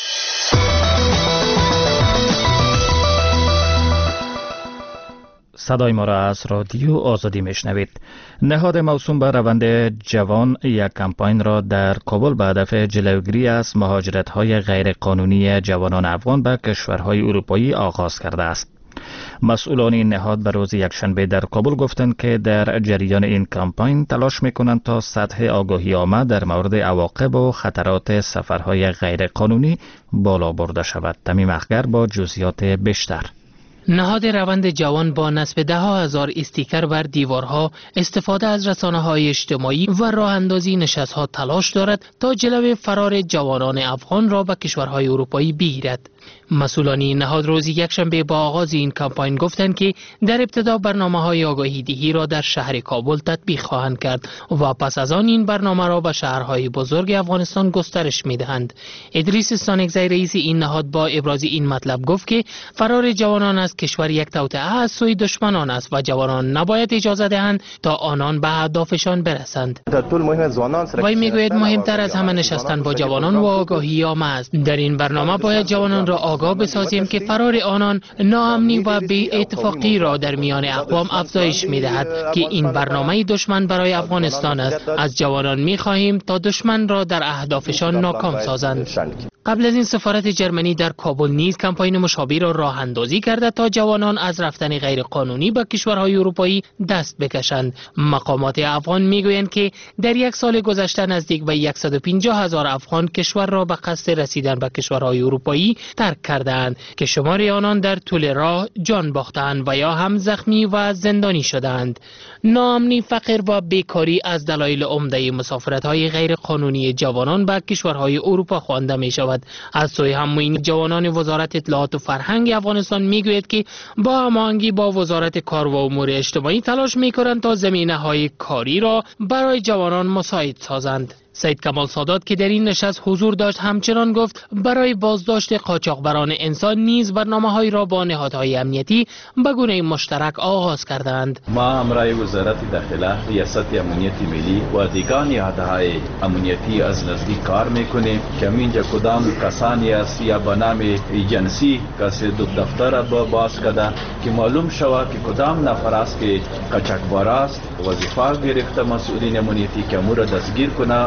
صدای ما را از رادیو آزادی میشنوید. نهاد موسوم به روند جوان یک کمپاین را در کابل به هدف جلوگیری از مهاجرت‌های غیرقانونی جوانان افغان به کشورهای اروپایی آغاز کرده است. مسئولان این نهاد به روز یکشنبه در کابل گفتند که در جریان این کمپاین تلاش می‌کنند تا سطح آگاهی عامه در مورد عواقب و خطرات سفرهای غیرقانونی بالا برده شود. تمیم اخگر با جزئیات بیشتر. نهاد روند جوان با نصب 10,000 استیکر بر دیوارها، استفاده از رسانه‌های اجتماعی و راه اندازی نشست‌ها تلاش دارد تا جلوی فرار جوانان افغان را به کشورهای اروپایی بگیرد. مسئولان این نهاد روز یکشنبه با آغاز این کمپاین گفتند که در ابتدا برنامه‌های آگاهی دهی را در شهر کابل تطبیق خواهند کرد و پس از آن این برنامه را به شهرهای بزرگ افغانستان گسترش می‌دهند. ادریس سانکزی رئیس این نهاد با ابراز این مطلب گفت که فرار جوانان از کشور یک توطئه از سوی دشمنان است و جوانان نباید اجازه دهند تا آنان به اهدافشان برسند. وی میگوید مهمتر از همه نشستن با جوانان و آگاهی عامه است. در این برنامه باید جوانان را آگاه بسازیم که فرار آنان ناامنی و بی اتفاقی را در میان اقوام افزایش می‌دهد که این برنامه دشمن برای افغانستان است. از جوانان می‌خواهیم تا دشمن را در اهدافشان ناکام سازند. قبل از این سفارت جرمنی در کابل نیز کمپاین مشابه را راه اندازی کرده تا جوانان از رفتن غیرقانونی به کشورهای اروپایی دست بکشند. مقامات افغان میگویند که در یک سال گذشته نزدیک به 150,000 افغان کشور را به قصد رسیدن به کشورهای اروپایی ترک کردند که شمار آنان در طول راه جان باختند و یا هم زخمی و زندانی شدند. ناامنی، فقر و بیکاری از دلایل عمده مسافرت‌های غیرقانونی جوانان به کشورهای اروپا خوانده می‌شود. از سوی همین جوانان وزارت اطلاعات و فرهنگ افغانستان میگوید که با هماهنگی با وزارت کار و امور اجتماعی تلاش میکنند تا زمینه‌های کاری را برای جوانان مساعد سازند. سید کمال سادات که در این نشست حضور داشت همچنان گفت برای بازداشت قاچاقبران انسان نیز برنامه‌هایی را با نهادهای امنیتی به گونه مشترک آغاز کردند. ما همراه وزارت داخله، ریاست امنیتی ملی و دیگر نهادهای امنیتی از نزدیک کار میکنیم که اینجا کدام کسانی است یا به نام ایجنسی کسی دو دفتر را باز کرده که معلوم شود که کدام نفر است که قاچاقبر است، وظیفه گرفته مسئولین امنیتی که امور دستگیر کنه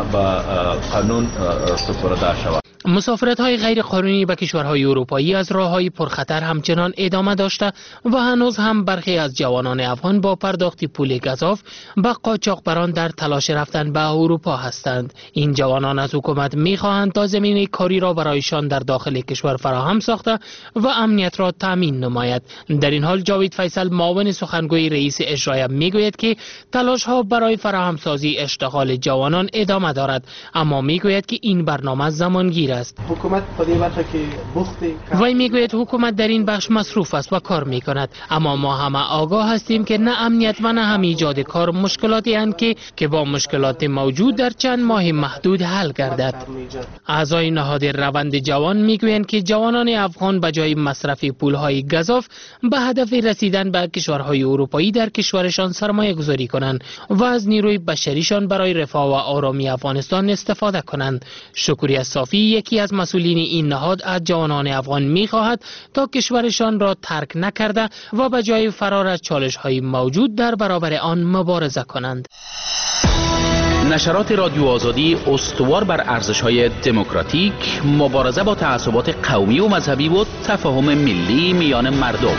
قانون سپرده شود. مسافرت‌های غیر قانونی به کشورهای اروپایی از راه‌های پرخطر همچنان ادامه داشته و هنوز هم برخی از جوانان افغان با پرداخت پول گزاف به قاچاقبران در تلاش رفتن به اروپا هستند. این جوانان از حکومت می‌خواهند تا زمینه کاری را برایشان در داخل کشور فراهم ساخته و امنیت را تامین نماید. در این حال جاوید فیصل معاون سخنگوی رئیس اجرایی میگوید که تلاش‌ها برای فراهم سازی اشتغال جوانان ادامه دارد، اما میگوید که این برنامه زمانگیر است. حکومت وی میگوید حکومت در این بخش مصروف است و کار میکند، اما ما همه آگاه هستیم که نه امنیت و نه هم ایجاد کار مشکلاتی اند که با مشکلات موجود در چند ماه محدود حل گردد. اعضای نهاد روند جوان میگویند که جوانان افغان به جای مصرف پولهای گزاف به هدف رسیدن به کشورهای اروپایی در کشورشان سرمایه گذاری کنند و از نیروی بشریشان برای رفاه و آرامی افغانستان استفاده کنند. شکوری صافی یکی از مسئولین این نهاد از جوانان افغان میخواهد تا کشورشان را ترک نکرده و به جای فرار از چالش‌های موجود در برابر آن مبارزه کنند. نشرات رادیو آزادی استوار بر ارزش‌های دموکراتیک، مبارزه با تعصبات قومی و مذهبی و تفاهم ملی میان مردم.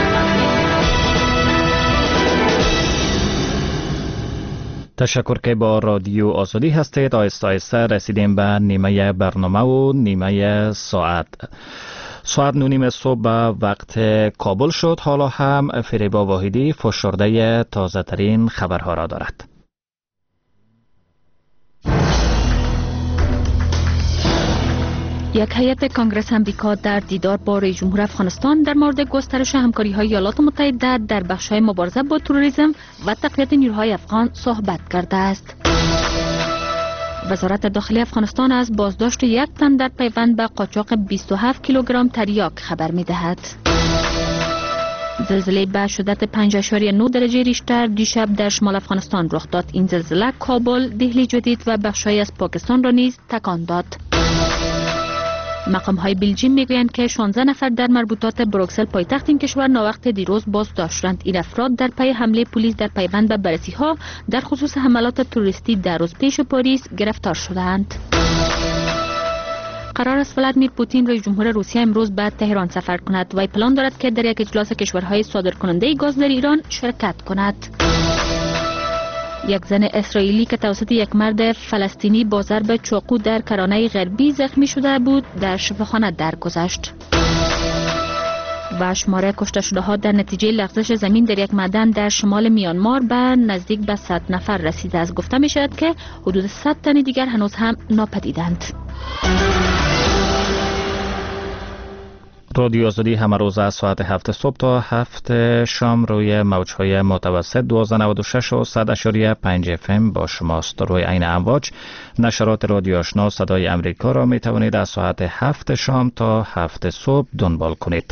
تشکر که با رادیو آزادی هستید. آهسته رسیدیم به نیمه برنامه و نیمه ساعت 9:30 صبح به وقت کابل شد. حالا هم فریبا واحدی فشرده تازه ترین خبرها را دارد. یک هیئت کنگره امریکا در دیدار با رئیس جمهور افغانستان در مورد گسترش همکاری‌های ایالات متحده در بخش‌های مبارزه با تروریسم و تقویت نیروهای افغان صحبت کرده است. وزارت داخلی افغانستان از بازداشت یک تن در پیوند به قاچاق 27 کیلوگرم تریاک خبر می‌دهد. زلزله به شدت 5.9 درجه ریشتر دیشب در شمال افغانستان رخ داد. این زلزله کابل، دهلی جدید و بخش‌هایی از پاکستان را نیز تکان داد. مقام‌های بلژیم میگویند که 16 نفر در مربوطات بروکسل پایتخت این کشور ناوقت دیروز بازداشت شدند. این افراد در پی حمله پلیس در پیوند به بررسی‌ها در خصوص حملات تروریستی در روز پیش پاریس گرفتار شدند. قرار است ولادیمیر پوتین رئیس جمهور روسیه امروز به تهران سفر کند. وی پلان دارد که در یک اجلاس کشورهای صادرکننده گاز در ایران شرکت کند. یک زن اسرائیلی که توسط یک مرد فلسطینی با ضرب چاقو در کرانه غربی زخمی شده بود در شفاخانه درگذشت. و شماره کشته شده ها در نتیجه لغزش زمین در یک معدن در شمال میانمار به نزدیک به 100 نفر رسیده است. گفته می شود که حدود 100 تن دیگر هنوز هم ناپدیدند. رادیو آزادی همه روز از ساعت 7 صبح تا 7 شام روی موج‌های متوسط 1296 و 100.5 FM با شماست. روی عین امواج نشرات رادیو آشنا صدای امریکا را می توانید از ساعت 7 شام تا 7 صبح دنبال کنید.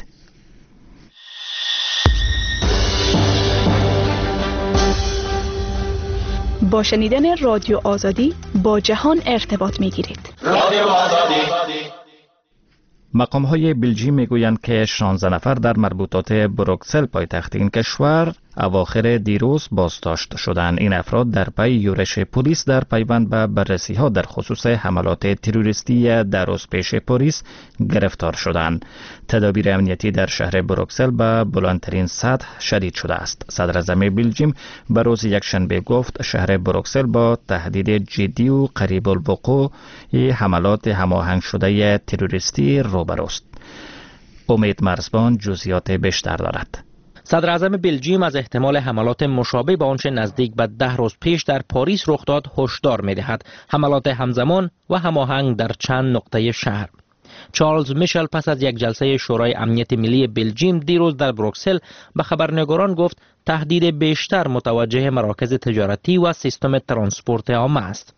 با شنیدن رادیو آزادی با جهان ارتباط می گیرید. رادیو آزادی. مقام‌های بلژیم میگویند که 16 نفر در مربوطات بروکسل پایتخت این کشور اواخر دیروز بازداشت شدند. این افراد در پی یورش پلیس در پیوند به بررسی‌ها در خصوص حملات تروریستی در روز پیش پاریس گرفتار شدند. تدابیر امنیتی در شهر بروکسل به بلندترین سطح شدید شده است. صدراعظم بلژیم به روز یکشنبه گفت شهر بروکسل با تهدید جدی و قریب الوقوع حملات هماهنگ شده تروریستی روبروست. امید مرزبان جزئیات بیشتر دارد. صدراعظم بلژیم از احتمال حملات مشابه با آنچه نزدیک به 10 روز پیش در پاریس رخ داد هشدار می‌دهد. حملات همزمان و هماهنگ در چند نقطه شهر. چارلز میشل پس از یک جلسه شورای امنیت ملی بلژیم دیروز در بروکسل به خبرنگاران گفت تهدید بیشتر متوجه مراکز تجارتی و سیستم ترانسپورت عام است.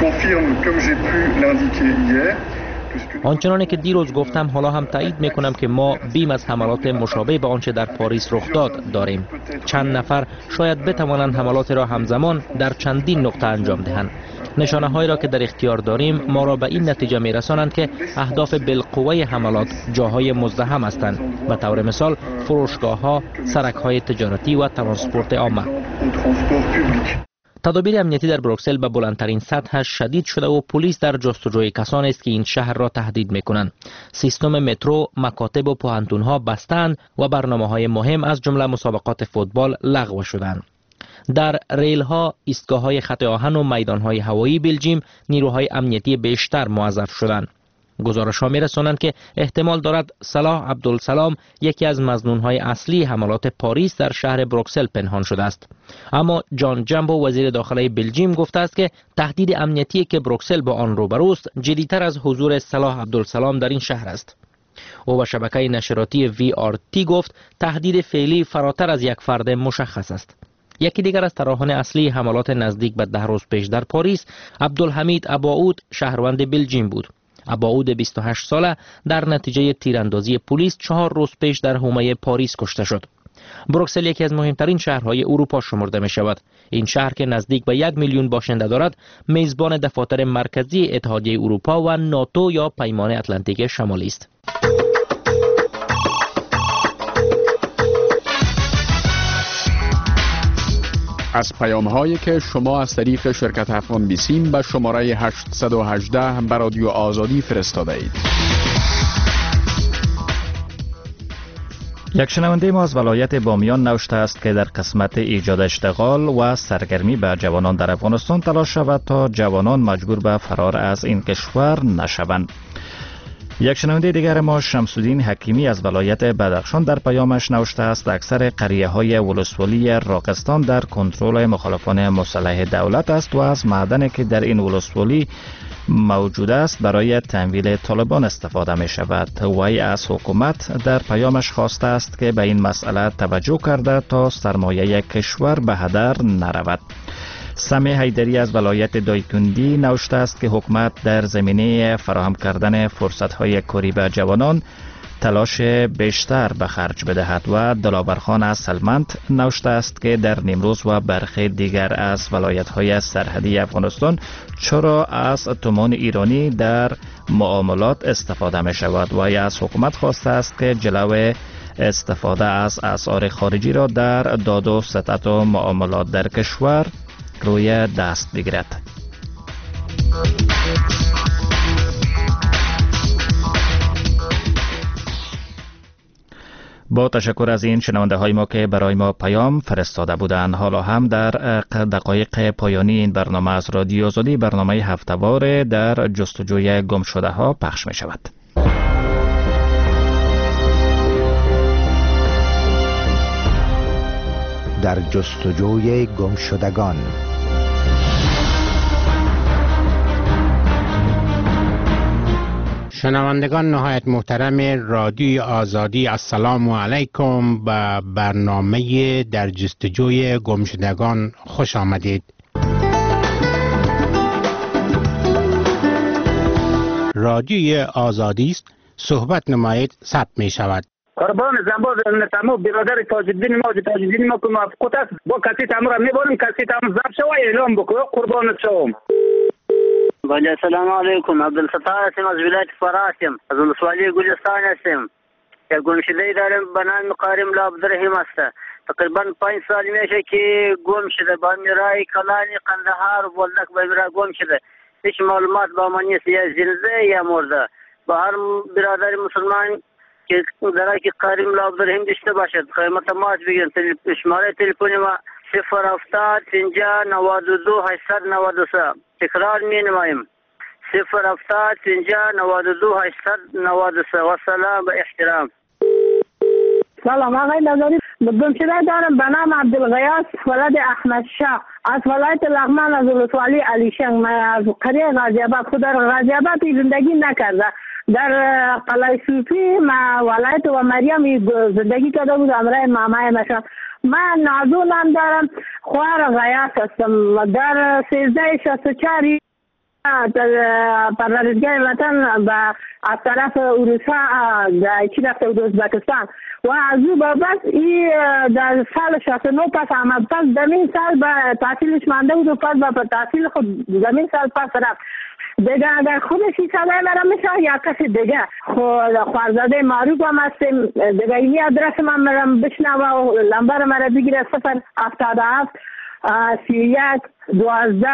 آنچنانی که دیروز گفتم حالا هم تایید میکنم که ما بیم از حملات مشابه به آنچه در پاریس رخ داد داریم. چند نفر شاید بتوانند حملات را همزمان در چندین نقطه انجام دهند. نشانه هایی را که در اختیار داریم ما را به این نتیجه میرسانند که اهداف بالقوه حملات جاهای مزدحم هستند. به طور مثال فروشگاه ها، سرک های تجارتی و ترانسپورت عامه. تدابیر امنیتی در بروکسل به بلندترین سطحش شدید شده و پلیس در جستجوی کسانی است که این شهر را تهدید میکنند. سیستم مترو، مکاتب و پوهنتون‌ها بستند و برنامه‌های مهم از جمله مسابقات فوتبال لغو شدند. در ریل‌ها، ایستگاه‌های خط آهن و میدان‌های هوایی بلژیم نیروهای امنیتی بیشتر موظف شدند. گزارش‌ها می‌رسانند که احتمال دارد صلاح عبدالسلام یکی از مظنون‌های اصلی حملات پاریس در شهر بروکسل پنهان شده است. اما جان جمبو وزیر داخلی بلژیم گفته است که تهدید امنیتی که بروکسل با آن روبروست جدی‌تر از حضور صلاح عبدالسلام در این شهر است. او به شبکه نشراتی VRT گفت تهدید فعلی فراتر از یک فرد مشخص است. یکی دیگر از طراحان اصلی حملات نزدیک به 10 روز پیش در پاریس عبدالحمید اباعود شهروند بلژیم بود. اباعود 28 ساله در نتیجه تیراندازی پلیس 4 روز پیش در حومه پاریس کشته شد. بروکسل یکی از مهمترین شهرهای اروپا شمرده می شود. این شهر که نزدیک به 1 میلیون باشنده دارد میزبان دفاتر مرکزی اتحادیه اروپا و ناتو یا پیمان اتلانتیک شمالی است. از پیام هایی که شما از طریق شرکت افغان بیسیم به شماره 818 به رادیو آزادی فرستاده اید. یک شنونده ما از ولایت بامیان نوشته است که در قسمت ایجاد اشتغال و سرگرمی به جوانان در افغانستان تلاش شود تا جوانان مجبور به فرار از این کشور نشوند. یک شنونده دیگر ما شمس‌الدین حکیمی از ولایت بدخشان در پیامش نوشته است اکثر قریه های ولسوالی راقستان در کنترل مخالفان مسلح دولت است و از معدنی که در این ولسوالی موجود است برای تمویل طالبان استفاده می شود. وی از حکومت در پیامش خواسته است که به این مسئله توجه کرده تا سرمایه کشور به هدر نرود. سمی حیدری از ولایت دایکندی نوشته است که حکومت در زمینه فراهم کردن فرصت‌های کاری به جوانان تلاش بیشتر به خرج بدهد و دلاورخان از سلمند نوشته است که در نیمروز و برخی دیگر از ولایت‌های سرحدی افغانستان چرا از تومان ایرانی در معاملات استفاده می شود و از حکومت خواسته است که جلو استفاده از اسعار خارجی را در داد و ستد و معاملات در کشور روی دست بگیرد. با تشکر از این شنونده های ما که برای ما پیام فرستاده بودند. حالا هم در دقایق پایانی این برنامه از رادیو آزادی برنامه هفته‌وار در جستجوی گم شده ها پخش می شود. در جستجوی گم شدگان. شنوندگان نهایت محترم رادیوی آزادی، السلام علیکم. به برنامه در جستجوی گم شدگان خوش آمدید. رادیوی آزادی است، صحبت نمایید ثبت می شود. قربان زنباز تمام برادر تاج‌الدین ما که موافقت است با کسی تمام را میبریم، کسی تمام ضبط شو اعلام بکو. قربانت شوم. بله السلام علیکم. عبدالستار هستم از ولایت فرا هستم، از ولسوالی گلستان هستم. یک گمشده دارم به نام قارم لا عبدالرحیم است. تقریبا 5 سال میشه که گم شده. با میرای کلانی قندهار و ولک به میرا گم شده. هیچ معلومات با من نیست، یا زنده یا مرده. با هر برادر مسلمان که درای که قارم لا عبدالرحیم داشته باشد قیمت ماست بگیرن. شماره تلفن ما 070 50 92 893. تکرار می نمایم 070 50 92 893. و سلام و احترام. سلام آقای نظری، گمشده دارم به نام عبدالغیاث ولد احمد شاه از ولایت لغمان از ولسوالی علی شنگ. من از قریه غازی آباد، خود در غازی آباد زندگی نکرده. در قلعه صوفی ما ولایت و مریم زندگی کرده بود، امرای مامای مشان. من نازو نام دارم، خوار غیاث هستم. در 1364 در پروردگار وطن از طرف اروسا چی رفته بود ازبکستان و از او بابت ای در سال 69 پس آمد. پس زمین سال به تحصیلش مانده بود و پس به تحصیل خود زمین سال پس رفت دیگه. اگر خودشی صدای مرا میشه یا کسی دیگه خوارزاده معروف هم هستیم دیگه. اینی ادرس من مرم بشنوه و لمبر مرا بگیره 077 31 12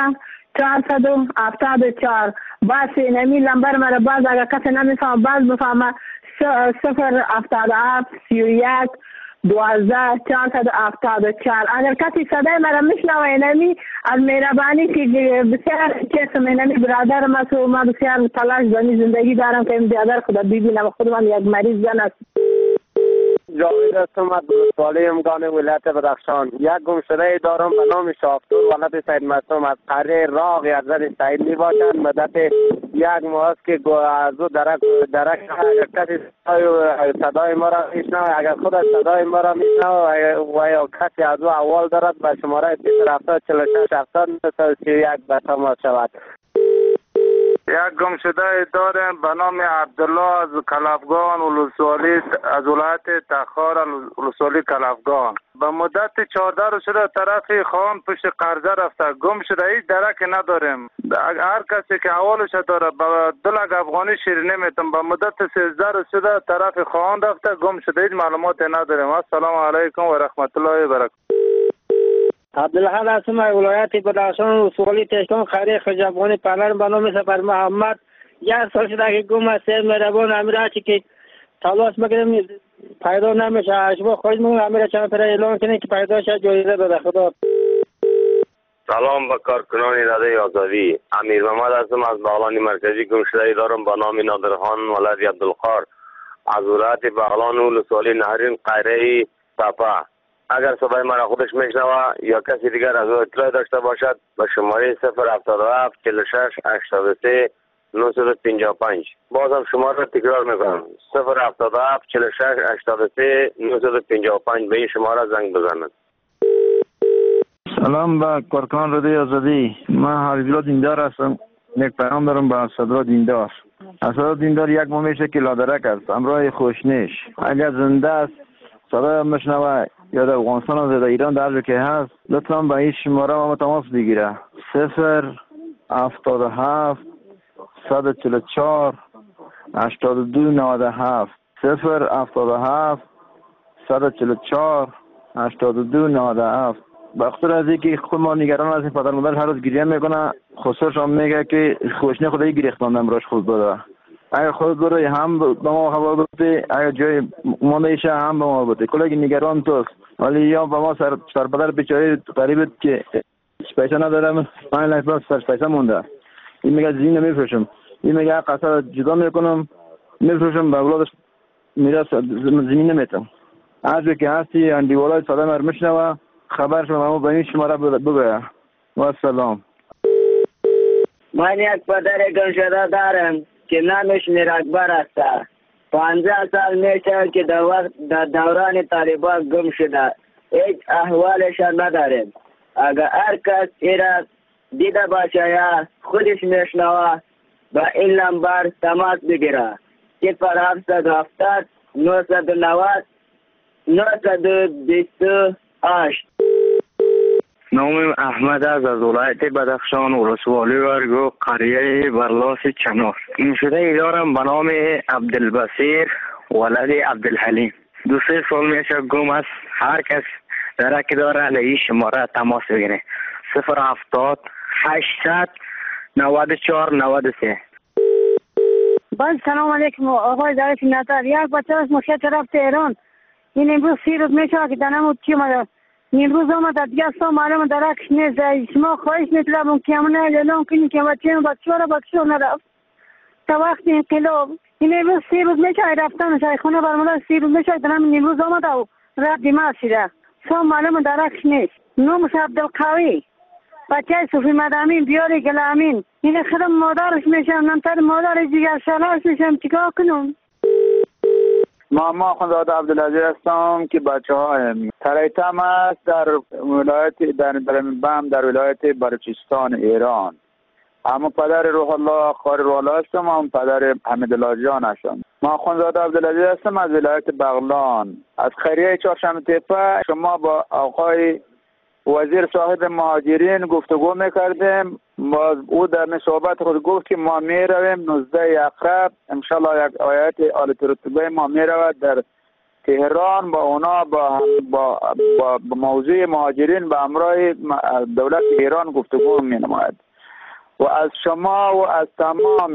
474. باز اینمی لمبر مرا باز اگر کسی نمیفهم باز بفهمه 077 31 12474. اگر کسی صدای مرا میشنوه اینمی از مهربانی که بسیار چیزم اینمی برادرم است و من بسیار تلاش دانی زندگی دارم که این برادر خدا ببینم. خود من یک مریض زن است. جاوید هستم از ولسوالی امگان ولایت بدخشان. یک گمشده دارم به نام شافتور ولد سید معصوم از قریه راغ از زن سعید می باشد. مدت یک ماه است که از او درک اگر کسی صدای ما را میشنوه، اگر خود صدای ما را میشنوه و یا کسی از او احوال دارد به شماره 070467091 به تماس شود. یک گمشده دارم به نام عبدالله از کلافگان ولسوالی از ولایت تخار ولسوالی کلافگان. به مدت 14 روز شده طرف خان پشت قرضه رفته، گم شده، هیچ درکی نداریم. هر کسی که احوالش داره به 2 لک افغانی شیرینی میتم. به مدت 13 روز شده طرف خان رفته، گم شده، هیچ معلوماتی نداریم. السلام علیکم و رحمت الله و برکاته. عبدالحد هستم از ولایت بدخشان ولسوالی تشکان خیریه خجابانی پنر به نام سفر محمد. 1 سال شده که گم است. مهربان امیر که تلاش میکنیم پیدا نمیشه. اشباه خارج میکنیم امیر چند پر اعلان کنه که پیدا شد جایزه بده. خدا. سلام به کارکنان رادیوی آزادی. امیر محمد هستم از بغلان مرکزی. گمشده دارم به نام نادرخان ولد عبدالقار از ولایت بغلان ولسوالی نهرین قریه پاپا. اگر صدای مرا خودش میشنوه یا کسی دیگر از او اطلاع داشته باشد به شماره 077 46 83 955. بازم شماره را تکرار میکنم 077 46 83 955. به این شماره زنگ بزنند. سلام به کارکنان رادیوی آزادی. من حبیب الله دیندار هستم. یک پیام دارم به اسدالله دیندار. اسدالله دیندار یک ماه میشه که لادرک است، همراه خوشنیش. اگر زنده است صدای میشنوه یا در افغانستان و در ایران در که هست لطفا با این شماره ما تماس بگیره 077 144 82 97 077 144 82 97. به خاطر از اینکه خود ما نگران از این پدر مادر هر روز گریه میکنه، خصوصا هم میگه که خوشنی خدایی گریختان نمراش خود بده. اگر خود بروی هم به ما خبر بده، اگر جای مانده ایشه هم به ما بده. کلاگی نگران توست، ولی یا به ما سرپدر بیچاره قریبت که پیسه ندارم 5 لک پلاس سر پیسه مونده. این میگه زین نمیفروشم، این میگه قصر جدا میکنم میفروشم به اولادش میراث زمین نمیتم. از که هستی اندیوالای صدا مر میشنوه خبر شما به این شماره بگویه. و السلام. من یک پدر گمشده دارم که نامش میر اکبر است. 15 سال میشه که در دوران طالبان گم شده. هیچ احوالش نداریم. اگر هر کس ایراد دیده باشه یا خودش میشنوه با این لمبر تماس بگیره 0770 990 928. نام احمد از ولایت بدخشان ولسوالی ورگو قریه برلاس چنار. این شده دارم به نام عبدالبصیر ولد عبدالحلیم. 2-3 سال میشه گم است. هر کس درک داره علیه شماره تماس بگیره 070 800 94 93. باز سلام علیکم آقای دارت نتر. یک بچه از مخیط طرف تهران این امروز 3 روز میشه که دنمو چی مده امروز آمد دیگه اصلا معلوم درکش نیست. شما خواهش میطلبم که همونه اعلام کنی که بچه را نرفت تا وقت انقلاب. این امروز 3 روز میشه رفتن شایخونه برمدار 3 روز میشه دنم امروز آمد و رفت دیمار شده. اصلا معلوم درکش نیست. نومش عبدالقوی بچه صوفی مدامین بیاری گلامین. این خودم مادرش میشم نمتر مادرش دیگه شلاش میشم چیکار کنم. ما خانزاده عبدالعزیز هستم که بچه هایم تریتم است در ولایت در ولایت بلوچستان ایران. اما پدر روح الله قاری روح الله هستم، هم پدر حمیدالله جان هستم. ما خانزاده عبدالعزیز هستم از ولایت بغلان از خیریه چهارشنبه تپه. شما با آقای وزیر صاحب مهاجرین گفتگو میکردیم. او در صحبت خود گفت که ما میرویم 19 اقرب انشالله یک آیت آل رتبه ما میرود در تهران با اونا با موضوع مهاجرین به همراه دولت ایران گفتگو می نماید و از شما و از تمام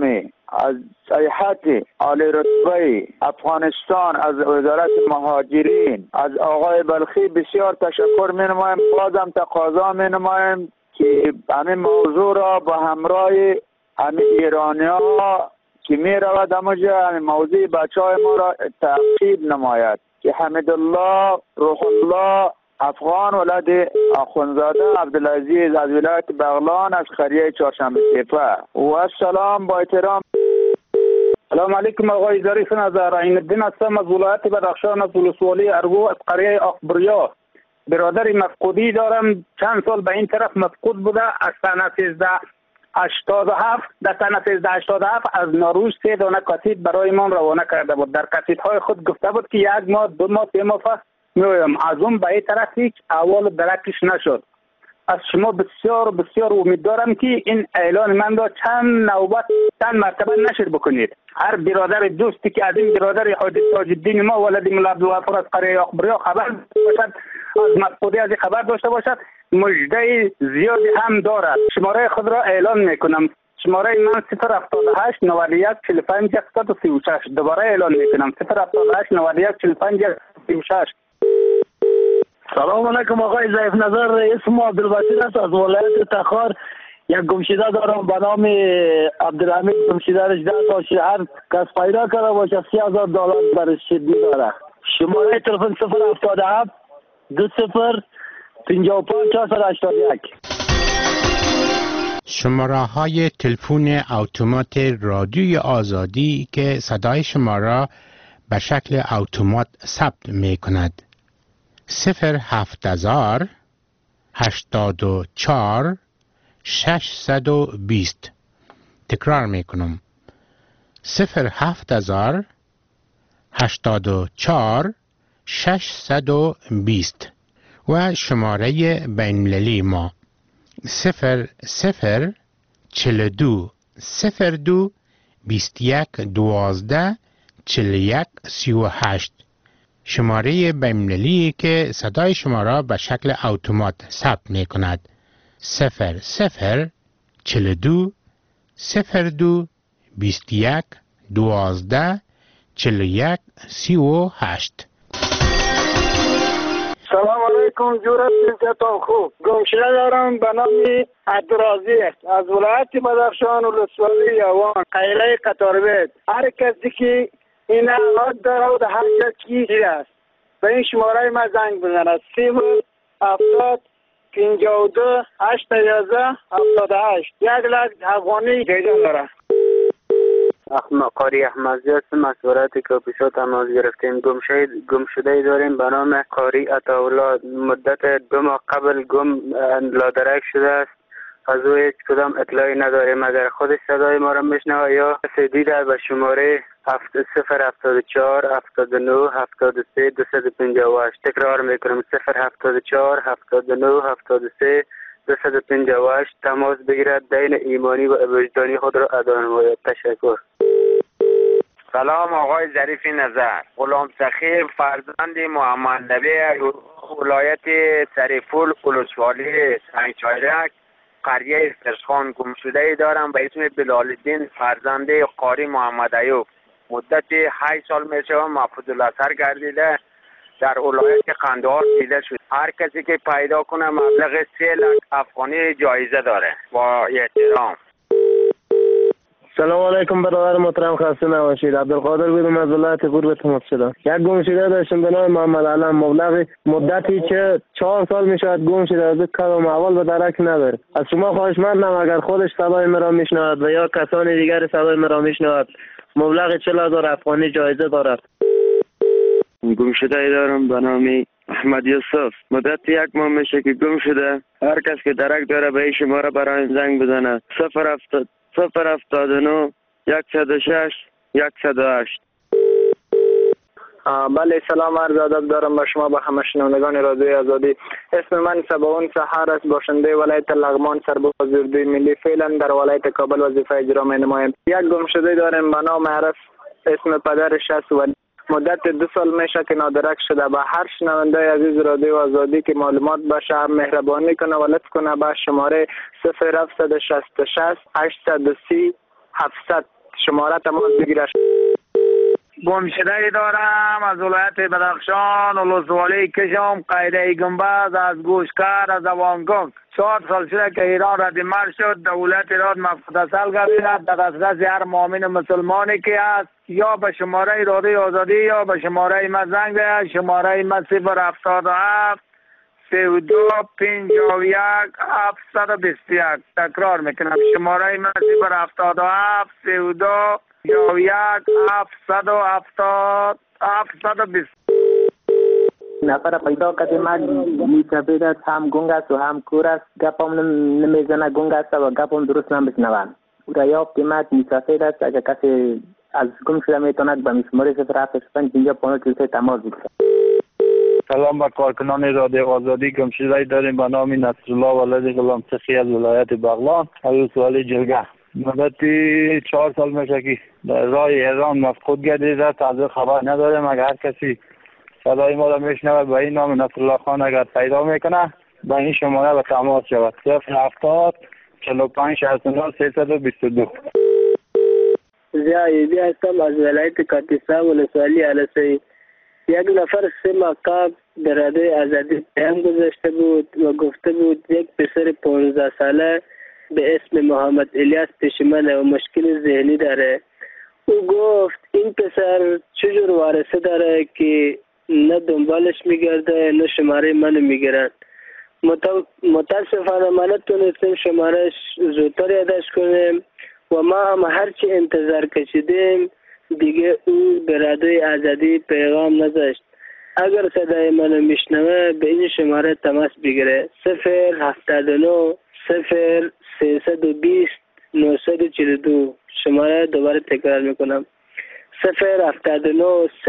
از صیحت عالی رتبه افغانستان از وزارت مهاجرین از آقای بلخی بسیار تشکر می نمایم. بازم تقاضا می نمایم که همین موضوع را با همراه همین ایرانی ها که می رود همونجا همین موضوع بچه های ما را تعقیب نماید که حمیدالله روح الله افغان ولد اخوندزاده عبدالعزیز از ولایت بغلان از قریه چهارشنبه تپه. و السلام با احترام. سلام علیکم آقای ظریف نظر. عین الدین هستم از ولایت بدخشان از ولسوالی ارگو از قریه اخبریا. برادر مفقودی دارم، چند سال به این طرف مفقود بوده. از سنه 1387 در سنه 1387 از ناروز 3 دانه کاسیت برای من روانه کرده بود. در کاسیت های خود گفته بود که 1 ماه 2 ماه 3 ماه میایم. از اون به این طرف هیچ احوال درکش نشد. از شما بسیار بسیار امیدوارم که این اعلان من را چند مرتبه نشر بکنید. هر برادر دوستی که از این برادر حاجی تاج الدین ما ولد مولا عبدالغفور از قریه اخبریا خبر باشد، از مفقودی از خبر داشته باشد، مژده زیادی هم دارد. شماره خود را اعلان میکنم. شماره من 078 91 45 136. دوباره اعلان میکنم 078 91 45 136. سلام علیکم آقای ضعیف نظر. اسم عبدالبصیر است از ولایت تخار. یک گمشده دارم به نام عبدالحمید. گمشده رش 10 تا هر کس پیدا کرده باشه $30,000 برش شدی داره. شماره تلفن 077 20 55 481. شماره های تلفن اتومات رادیوی آزادی که صدای شما را به شکل اتومات ثبت می کند. 070 84 620. تکرار می کنم. 070 84 620 و شماره بین‌المللی ما 00 42 02 21 12 41 38. شماره بین‌المللی که صدای شما را به شکل اتومات ثبت می کند. 00 42 02 21 12 41 38. سلام علیکم جورت سیستان خوب. گمشده دارم به نام عبدالرازی از ولایت بدخشان ولسوالی یوان قیله قطاربید. هر کسی که این حالات داره و در هر جا کی است به این شماره ما زنگ بزند. 070 52 811 78. 1 لک افغانی جایزه داره. قاری احمدی هستم از ولایت کاپیسا تماس گرفتیم. گمشده داریم به نام قاری عطاالله. مدت 2 ماه قبل لادرک شده است. از او هیچ کدام اطلاعی نداریم. اگر خودش صدای ما را میشنوه یا کسی دیده به شماره 074 79 73 258. تکرار میکنم 074 79 73 258 تماس بگیرد. دین ایمانی و وجدانی خود را ادا نماید. تشکر. سلام آقای ظریف نظر. غلام سخیر فرزند محمد نبی ولایت سریفول ولسوالی سنگچایرک قریه استرخان. گمشده دارم به اسم بلال‌الدین فرزند قاری محمد ایوب. مدت 8 سال میشه محفوظ الاثر گردیده در ولایت قندهار دیده شد. هر کسی که پیدا کنه مبلغ 3 لک افغانی جایزه داره. با احترام. سلام علیکم برادر محترم، خسته نباشید. عبدالقادر بودم از ولایت غرب تماس شده. یک گمشده داشتم به نام محمد علم. مبلغ مدتی که 4 سال میشود گم شده. از کدام اول به درک نداره. از شما خواهشمندم اگر خودش صدای مرا میشنود و یا کسان دیگر صدای مرا میشنود مبلغ 40,000 افغانی جایزه دارد. گمشده دارم به نام احمد یوسف. مدت 1 ماه میشه که گم شده. هر کس که درک داره به این شماره برای زنگ بزنه. 079 106 108. بله سلام عرض ادب دارم به شما به همه شنوندگان رادیوی آزادی. اسم من صباون سحر است. باشنده ولایت لغمان سرباز اردوی ملی. فعلا در ولایت کابل وظیفه اجرا می نمایم. یک گمشده داریم به نام عرف. اسم پدرش است و مدت 2 سال میشه که نادرک شده. به هر شنونده عزیز رادیو آزادی که معلومات باشه مهربانی کنه و لطف کنه به شماره 0766 830 700 شماره تماس بگیره. گمشده دارم از ولایت بدخشان، ولسوالی کشم، قایده گنبد، از گوشکار، از اوانگنگ. 4 سال شده که ایران ردیمر شد. دولت ایران مفتصل گردید در دسترس هر مؤمن مسلمانی که است، یا به شماره رادیو آزادی یا به شماره ما زنگ بزنید. شماره ما 077 32 51 721. تکرار میکنم، شماره ما 077 32 51 720. نفر پیدا کرده من می‌سپید است، هم گنگ است و هم کور است. گپم نمیزنه، گنگ است و گپم درست نمیشنوند. او را یافت من می‌سپید است. اگر کسی از گم شده میتواند به شماره 075 اینجا 543 تماس بگیرد. سلام به کارکنان رادیو آزادی. گمشده داریم به نام نصرالله ولد غلام سخی از ولایت بغلان، ولسوالی جلگه. مدتی 4 سال میشه که در راه ایران مفقود گردیده. تازه خبر نداریم. اگر کسی صدای ما را میشنوه به این نام نصرالله خان اگر پیدا میکنه به این شماره به تماس شود. 070 45 69 322. زیادی هستم از ولایت کاتیسا، ولسوالی علسی. یک نفر 3 ماه قبل در رادیو آزادی پیام گذاشته بود و گفته بود یک پسر 15 ساله به اسم محمد الیاس پیش منه و مشکل ذهنی داره. او گفت این پسر چجور وارثه داره که نه دنبالش میگرده نه شماره منو میگیرن. متاسفانه ما نتونستیم شمارهش زودتر یادش کنیم و ما هم هرچی انتظار کشیدیم دیگه او به رادیو آزادی پیغام نذاشت. اگر صدای منو میشنوه به این شماره تماس بگیره. 079 0320 942. شماره دوباره تکرار میکنم، 079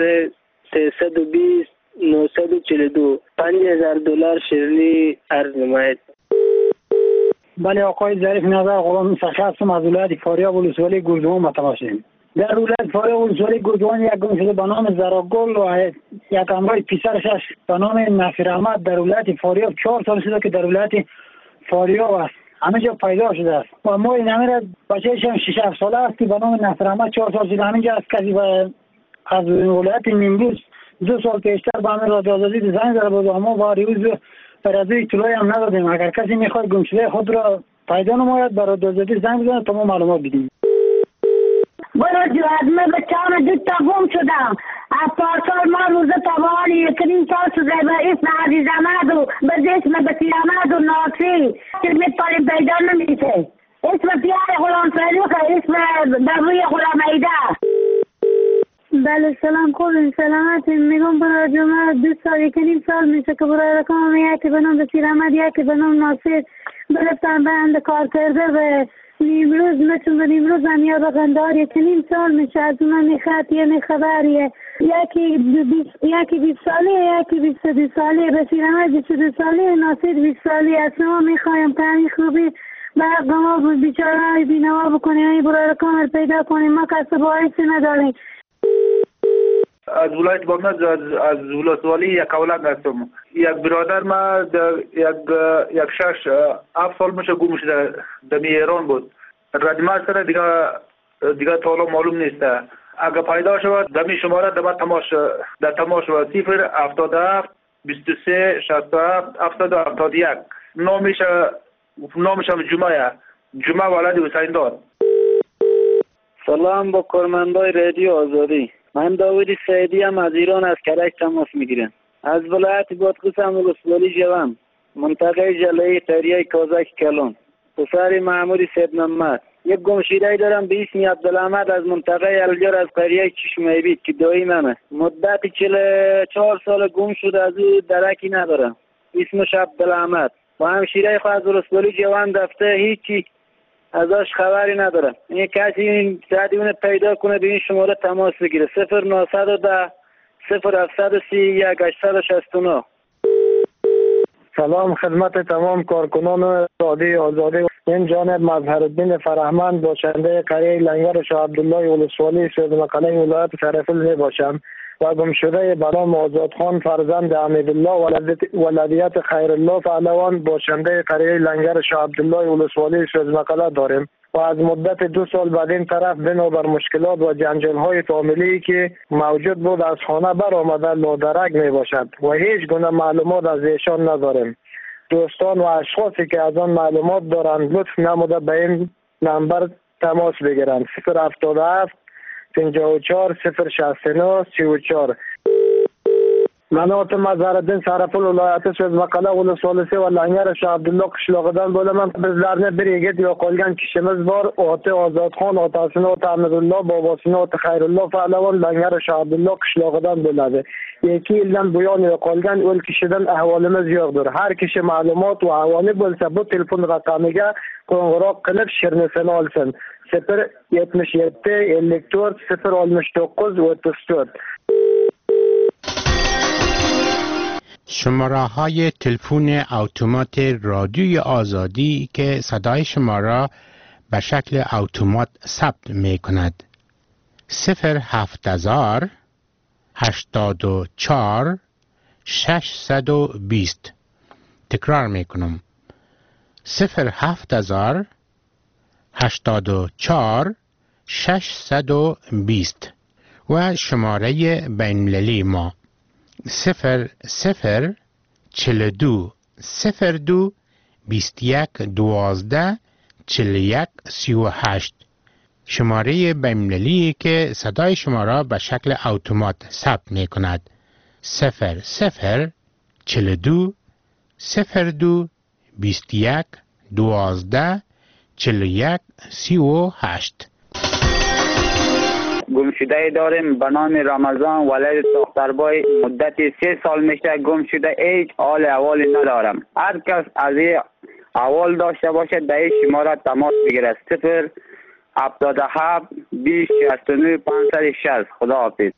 0320 942. $5000 شیرینی عرض نماید. بله آقای ظریف نظر غلام سخی هستم از ولایت فاریاب ولسوالی گردوان متماشیم. در ولایت فاریاب ولسوالی گردوان یک گم شده به نام زراگل و یک همراه پسرش به نام نصیر احمد در ولایت فاریاب 4 سال شده که در ولایت فاریاب است. همه جا پیدا شده است و ما این همه را بچه‌ش هم 6-7 ساله است که به نام نصیر احمد 4 سال شده همینجا است. کسی از ولایت نیمروز 2 سال پیشتر به همین رادیو آزادی زنگ زده بود و ما با ریوز رادیو اطلاعی هم ندادیم. اگر کسی میخواد گمشده خود را پیدا نماید برای رادیو آزادی زنگ بزنه تا ما معلومات بدیم. برای جوازمه به چام 2 تا گم شدم. از پارسال ما روزه تابانی یکنین سال شده به اسم عزیز احمد و به اسم بسیر احمد و ناصری که میتونیم پیدا نمیشه. اسم پیار غلام فریق، اسم دروی غلام ایده. بله سلام خوبیم سلامتی. میگم برای جمعه 2 سال 1.5 سال میشه که برای رقم یکی به نام بسیر احمد یکی به نام ناصر گرفتن بند کار کرده به نیمروز. مثل به نیمروز هم یا به قندار 1.5 سال میشه. از اون میخواد یه خبریه یکی 20 ساله یکی 22 ساله. بسیر احمد 22 ساله، ناصر 20 ساله. اصلا میخوایم پنی خوبی برق ما بیچاره های بینوا بکنیم برای رقم پیدا کنیم. ما کسب باعثی نداریم. از ولایت بامناز از ولسوالی یک اولاد هستم. یک برادر ما یک 7 سال میشه گم شده در ایران بود. ردیمر شده دیگه تا حالا معلوم نیست. اگر پیدا شود دمی شماره در تماس شود 077 23 67 771. نامش جمعه ولد حسین دار. سلام با کارمندای رادیو آزادی. من داوود سعیدی هم از ایران از کرج تماس میگیرم. از ولایت بادغیس هم ولسوالی جوان، منطقه جلعه قریه کازک کلان، پسر معمولی سید محمد. یک گمشده دارم به اسم عبدالحمد از منطقه الجار از قریه چشمه بید که دایی منه. مدت 44 سال گم شده، از او درکی ندارم. اسمش عبدالحمد و همشیره خود از ولسوالی جوان رفته، هیچی ازش خبری ندارم. این کسی این ساعتی اون پیدا کنه به این شماره تماس بگیره. 0910 0731 869. سلام خدمت تمام کارکنان رادیو آزادی. این جانب مظهرالدین فرهمند باشنده قریه لنگر شاه عبدالله ولسوالی سید مقاله ولایت سرپل می باشم و گمشده به نام آزادخان فرزند حمیدالله ولدیت خیرالله پهلوان باشنده قریه لنگر شاه عبدالله ولسوالی سید مقاله داریم. و از مدت 2 سال بعد این طرف بنابر مشکلات و جنجال‌های فامیلی که موجود بود از خانه برآمده لادرک می باشد و هیچ گونه معلومات از ایشان نداریم. دوستان و اشخاصی که از آن معلومات دارند لطف نموده به این نمبر تماس بگیرند. 077 54 069 34. مناطق مزارالدین سرپل ولایت سوزمقاله ولسوالی و لنگر شاه عبدالله قشلاقدان بودم. bizlarni bir yigit yo'qolgan kishimiz bor. Oti Ozodxon, otasini oti Amirullo, bobosini oti Xayrullo Pahlavon Langar Shah Abdullo qishlog'idan bo'ladi. 2 yildan buyon yo'qolgan o'l kishidan ahvolimiz yo'qdir. Har kishi ma'lumot va ahvoli bo'lsa bu telefon raqamiga qo'ng'iroq qilib shirnisini olsin. 077 54 069 34. شماره های تلفن اتومات رادیوی آزادی که صدای شما را به شکل اتومات ثبت می کند. 07000 84 620. تکرار می کنم. 07000 84 620 و شماره بین‌المللی ما 0042 02 21 12 41 38. شماره بین‌المللی که صدای شما را به شکل اتومات ثبت می کند. 0042 02 21 12 41 38. گمشده داریم به نام رمضان ولد دختربای مدت 3 سال میشه گم شده. هیچ حال احوالی ندارم. هر کس از این احوال داشته باشه به این شماره تماس بگیره. 077 20 69 560. خدا حافظ.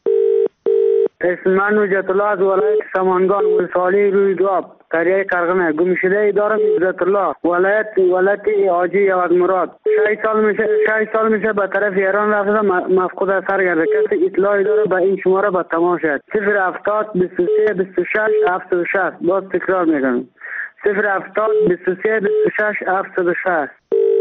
اسم من نجات الله از ولایت سمنگان ولسوالی رویگاب قریه قرغنه. گمشده دارم عزت الله ولایت حاجی یوز مراد. 6 سال میشه به طرف ایران رفته مفقود اثر گرده. کسی اطلاعی داره به این شماره به تماس شد. 070 23 26 76. باز تکرار میکنم 070 23 26 76.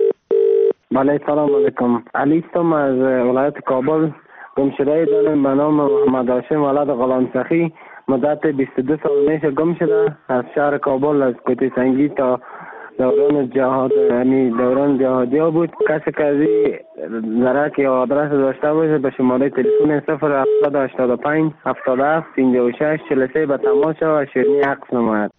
بله سلام علیکم. علی هستم از ولایت کابل. گمشده دارم به نام محمد هاشم ولد غلام سخی. مدت 22 سال میشه گم شده. از شهر کابل از کوته سنگی تا دوران جهاد یعنی دوران جهادی ها بود. کسی که از این درک یا آدرس داشته باشه به شماره تلفن 085 77 56 43 به تماس شود و شیرینی عکس نماید.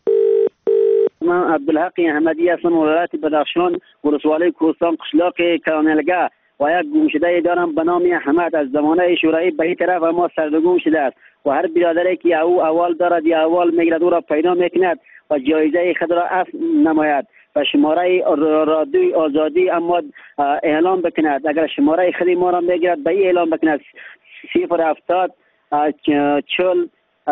من عبدالحق احمدی هستم ولایت بدخشان ولسوالی کوهستان قشلاق کرانلگه و یک گمشده دارم به نام احمد. از زمانه شورایی به این طرف ما سرنگون شده است و هر برادری که او اول دارد یا اول میگیرد او را پیدا میکند و جایزه خود را عفو نماید و شماره رادیوی آزادی اما اعلام بکند. اگر شماره خود ما را میگیرد به این اعلام بکند 070 40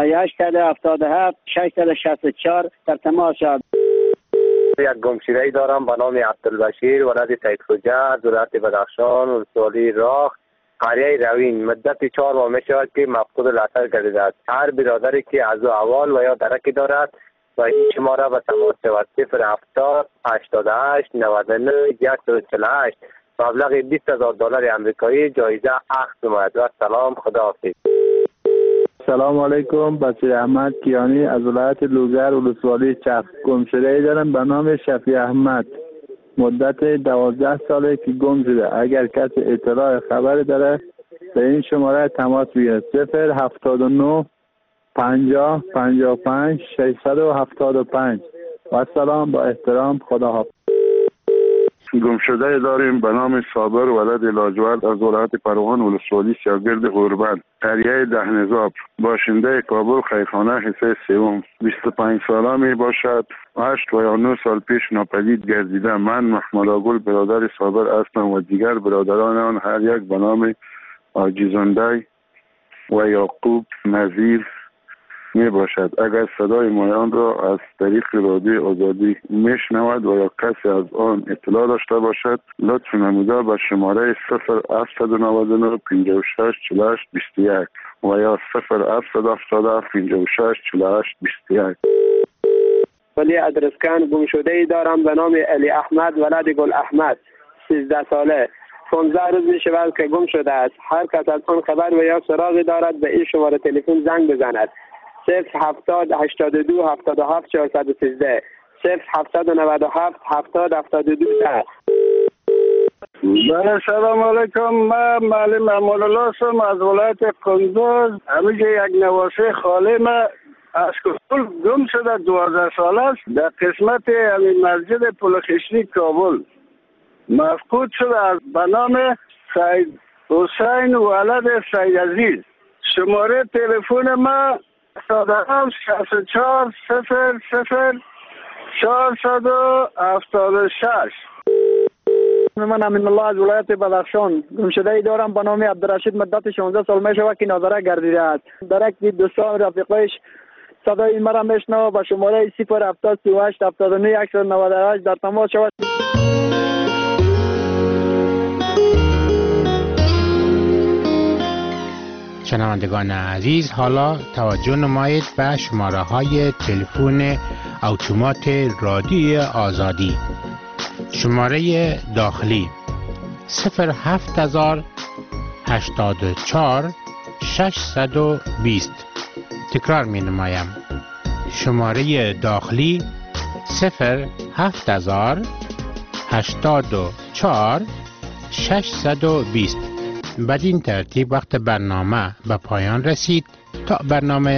877 664 در تماس شد. یک گمشده دارم به نام عبدالبشیر ولد سید خوجه از ولایت بدخشان ولسوالی راخ قریه روین. مدت 4 ماه می شود که مفقود الاثر گردیده است. هر برادری که از احوال و یا درکی دارد و این شماره به تماس شود. 070 88 99 148. مبلغ $20,000 آمریکایی جایزه اخذ نماید. و سلام. خدا حافظ. سلام علیکم. بچه احمد کیانی از ولایت لوگر ولسوالی چرخ. گمشده دارم به نام شفیع احمد. مدت 12 ساله که گم شده. اگر کسی اطلاع خبر داره به این شماره تماس بگیره. 079 50 55 675. و سلام با احترام. خدا حافظ. گمشده داریم به نام صابر ولد لاجورد از ولایت پروان ولسوالی شاگرد اوربند قریه دهنزاب باشنده کابل خیرخانه حصه سوم. 25 ساله می باشد. 8 و یا 9 سال پیش ناپدید گردیده. من محمد آگل برادر صابر هستم و دیگر برادران آن هر یک به نام آجیزنده و یعقوب نظیر می باشد. اگر صدای مایان را از طریق رادیوی آزادی میشنود و یا کسی از آن اطلاع داشته باشد لطف نموده به شماره 0799 56 48 21 و یا 0777 56 48 21. ولی ادرسکان گمشده دارم به نام علی احمد ولد گل احمد. 13 ساله 15 روز می شود که گم شده است. هر کس از آن خبر و یا سراغی دارد به این شماره تلفن زنگ بزند. 070 82 77 413 0797 70 72 10. بله سلام علیکم. من معلم امان الله هستم از ولایت قندوز. همینجا یک نواسه خاله ما از کل گم شده 12 سال است در قسمت همین مسجد پلخشتی کابل مفقود شده از به نام سید حسین ولد سید عزیز. شماره تلفن ما 64 00 476. من امین الله از ولایت بدخشان. گمشده ای دارم به نام عبدالرشید مدت 16 سال می شود که ناظره گردیده است. در یک دوستان رفیقایش صدای مرا میشنوه به شماره 070 38 79 198 در تماس شود. شنوندگان عزیز، حالا توجه نمایید به شماره های تلفن اتومات رادیوی آزادی. شماره داخلی 07084 620. تکرار می نمایم. شماره داخلی 07084 620. بدین ترتیب وقت برنامه به پایان رسید. تا برنامه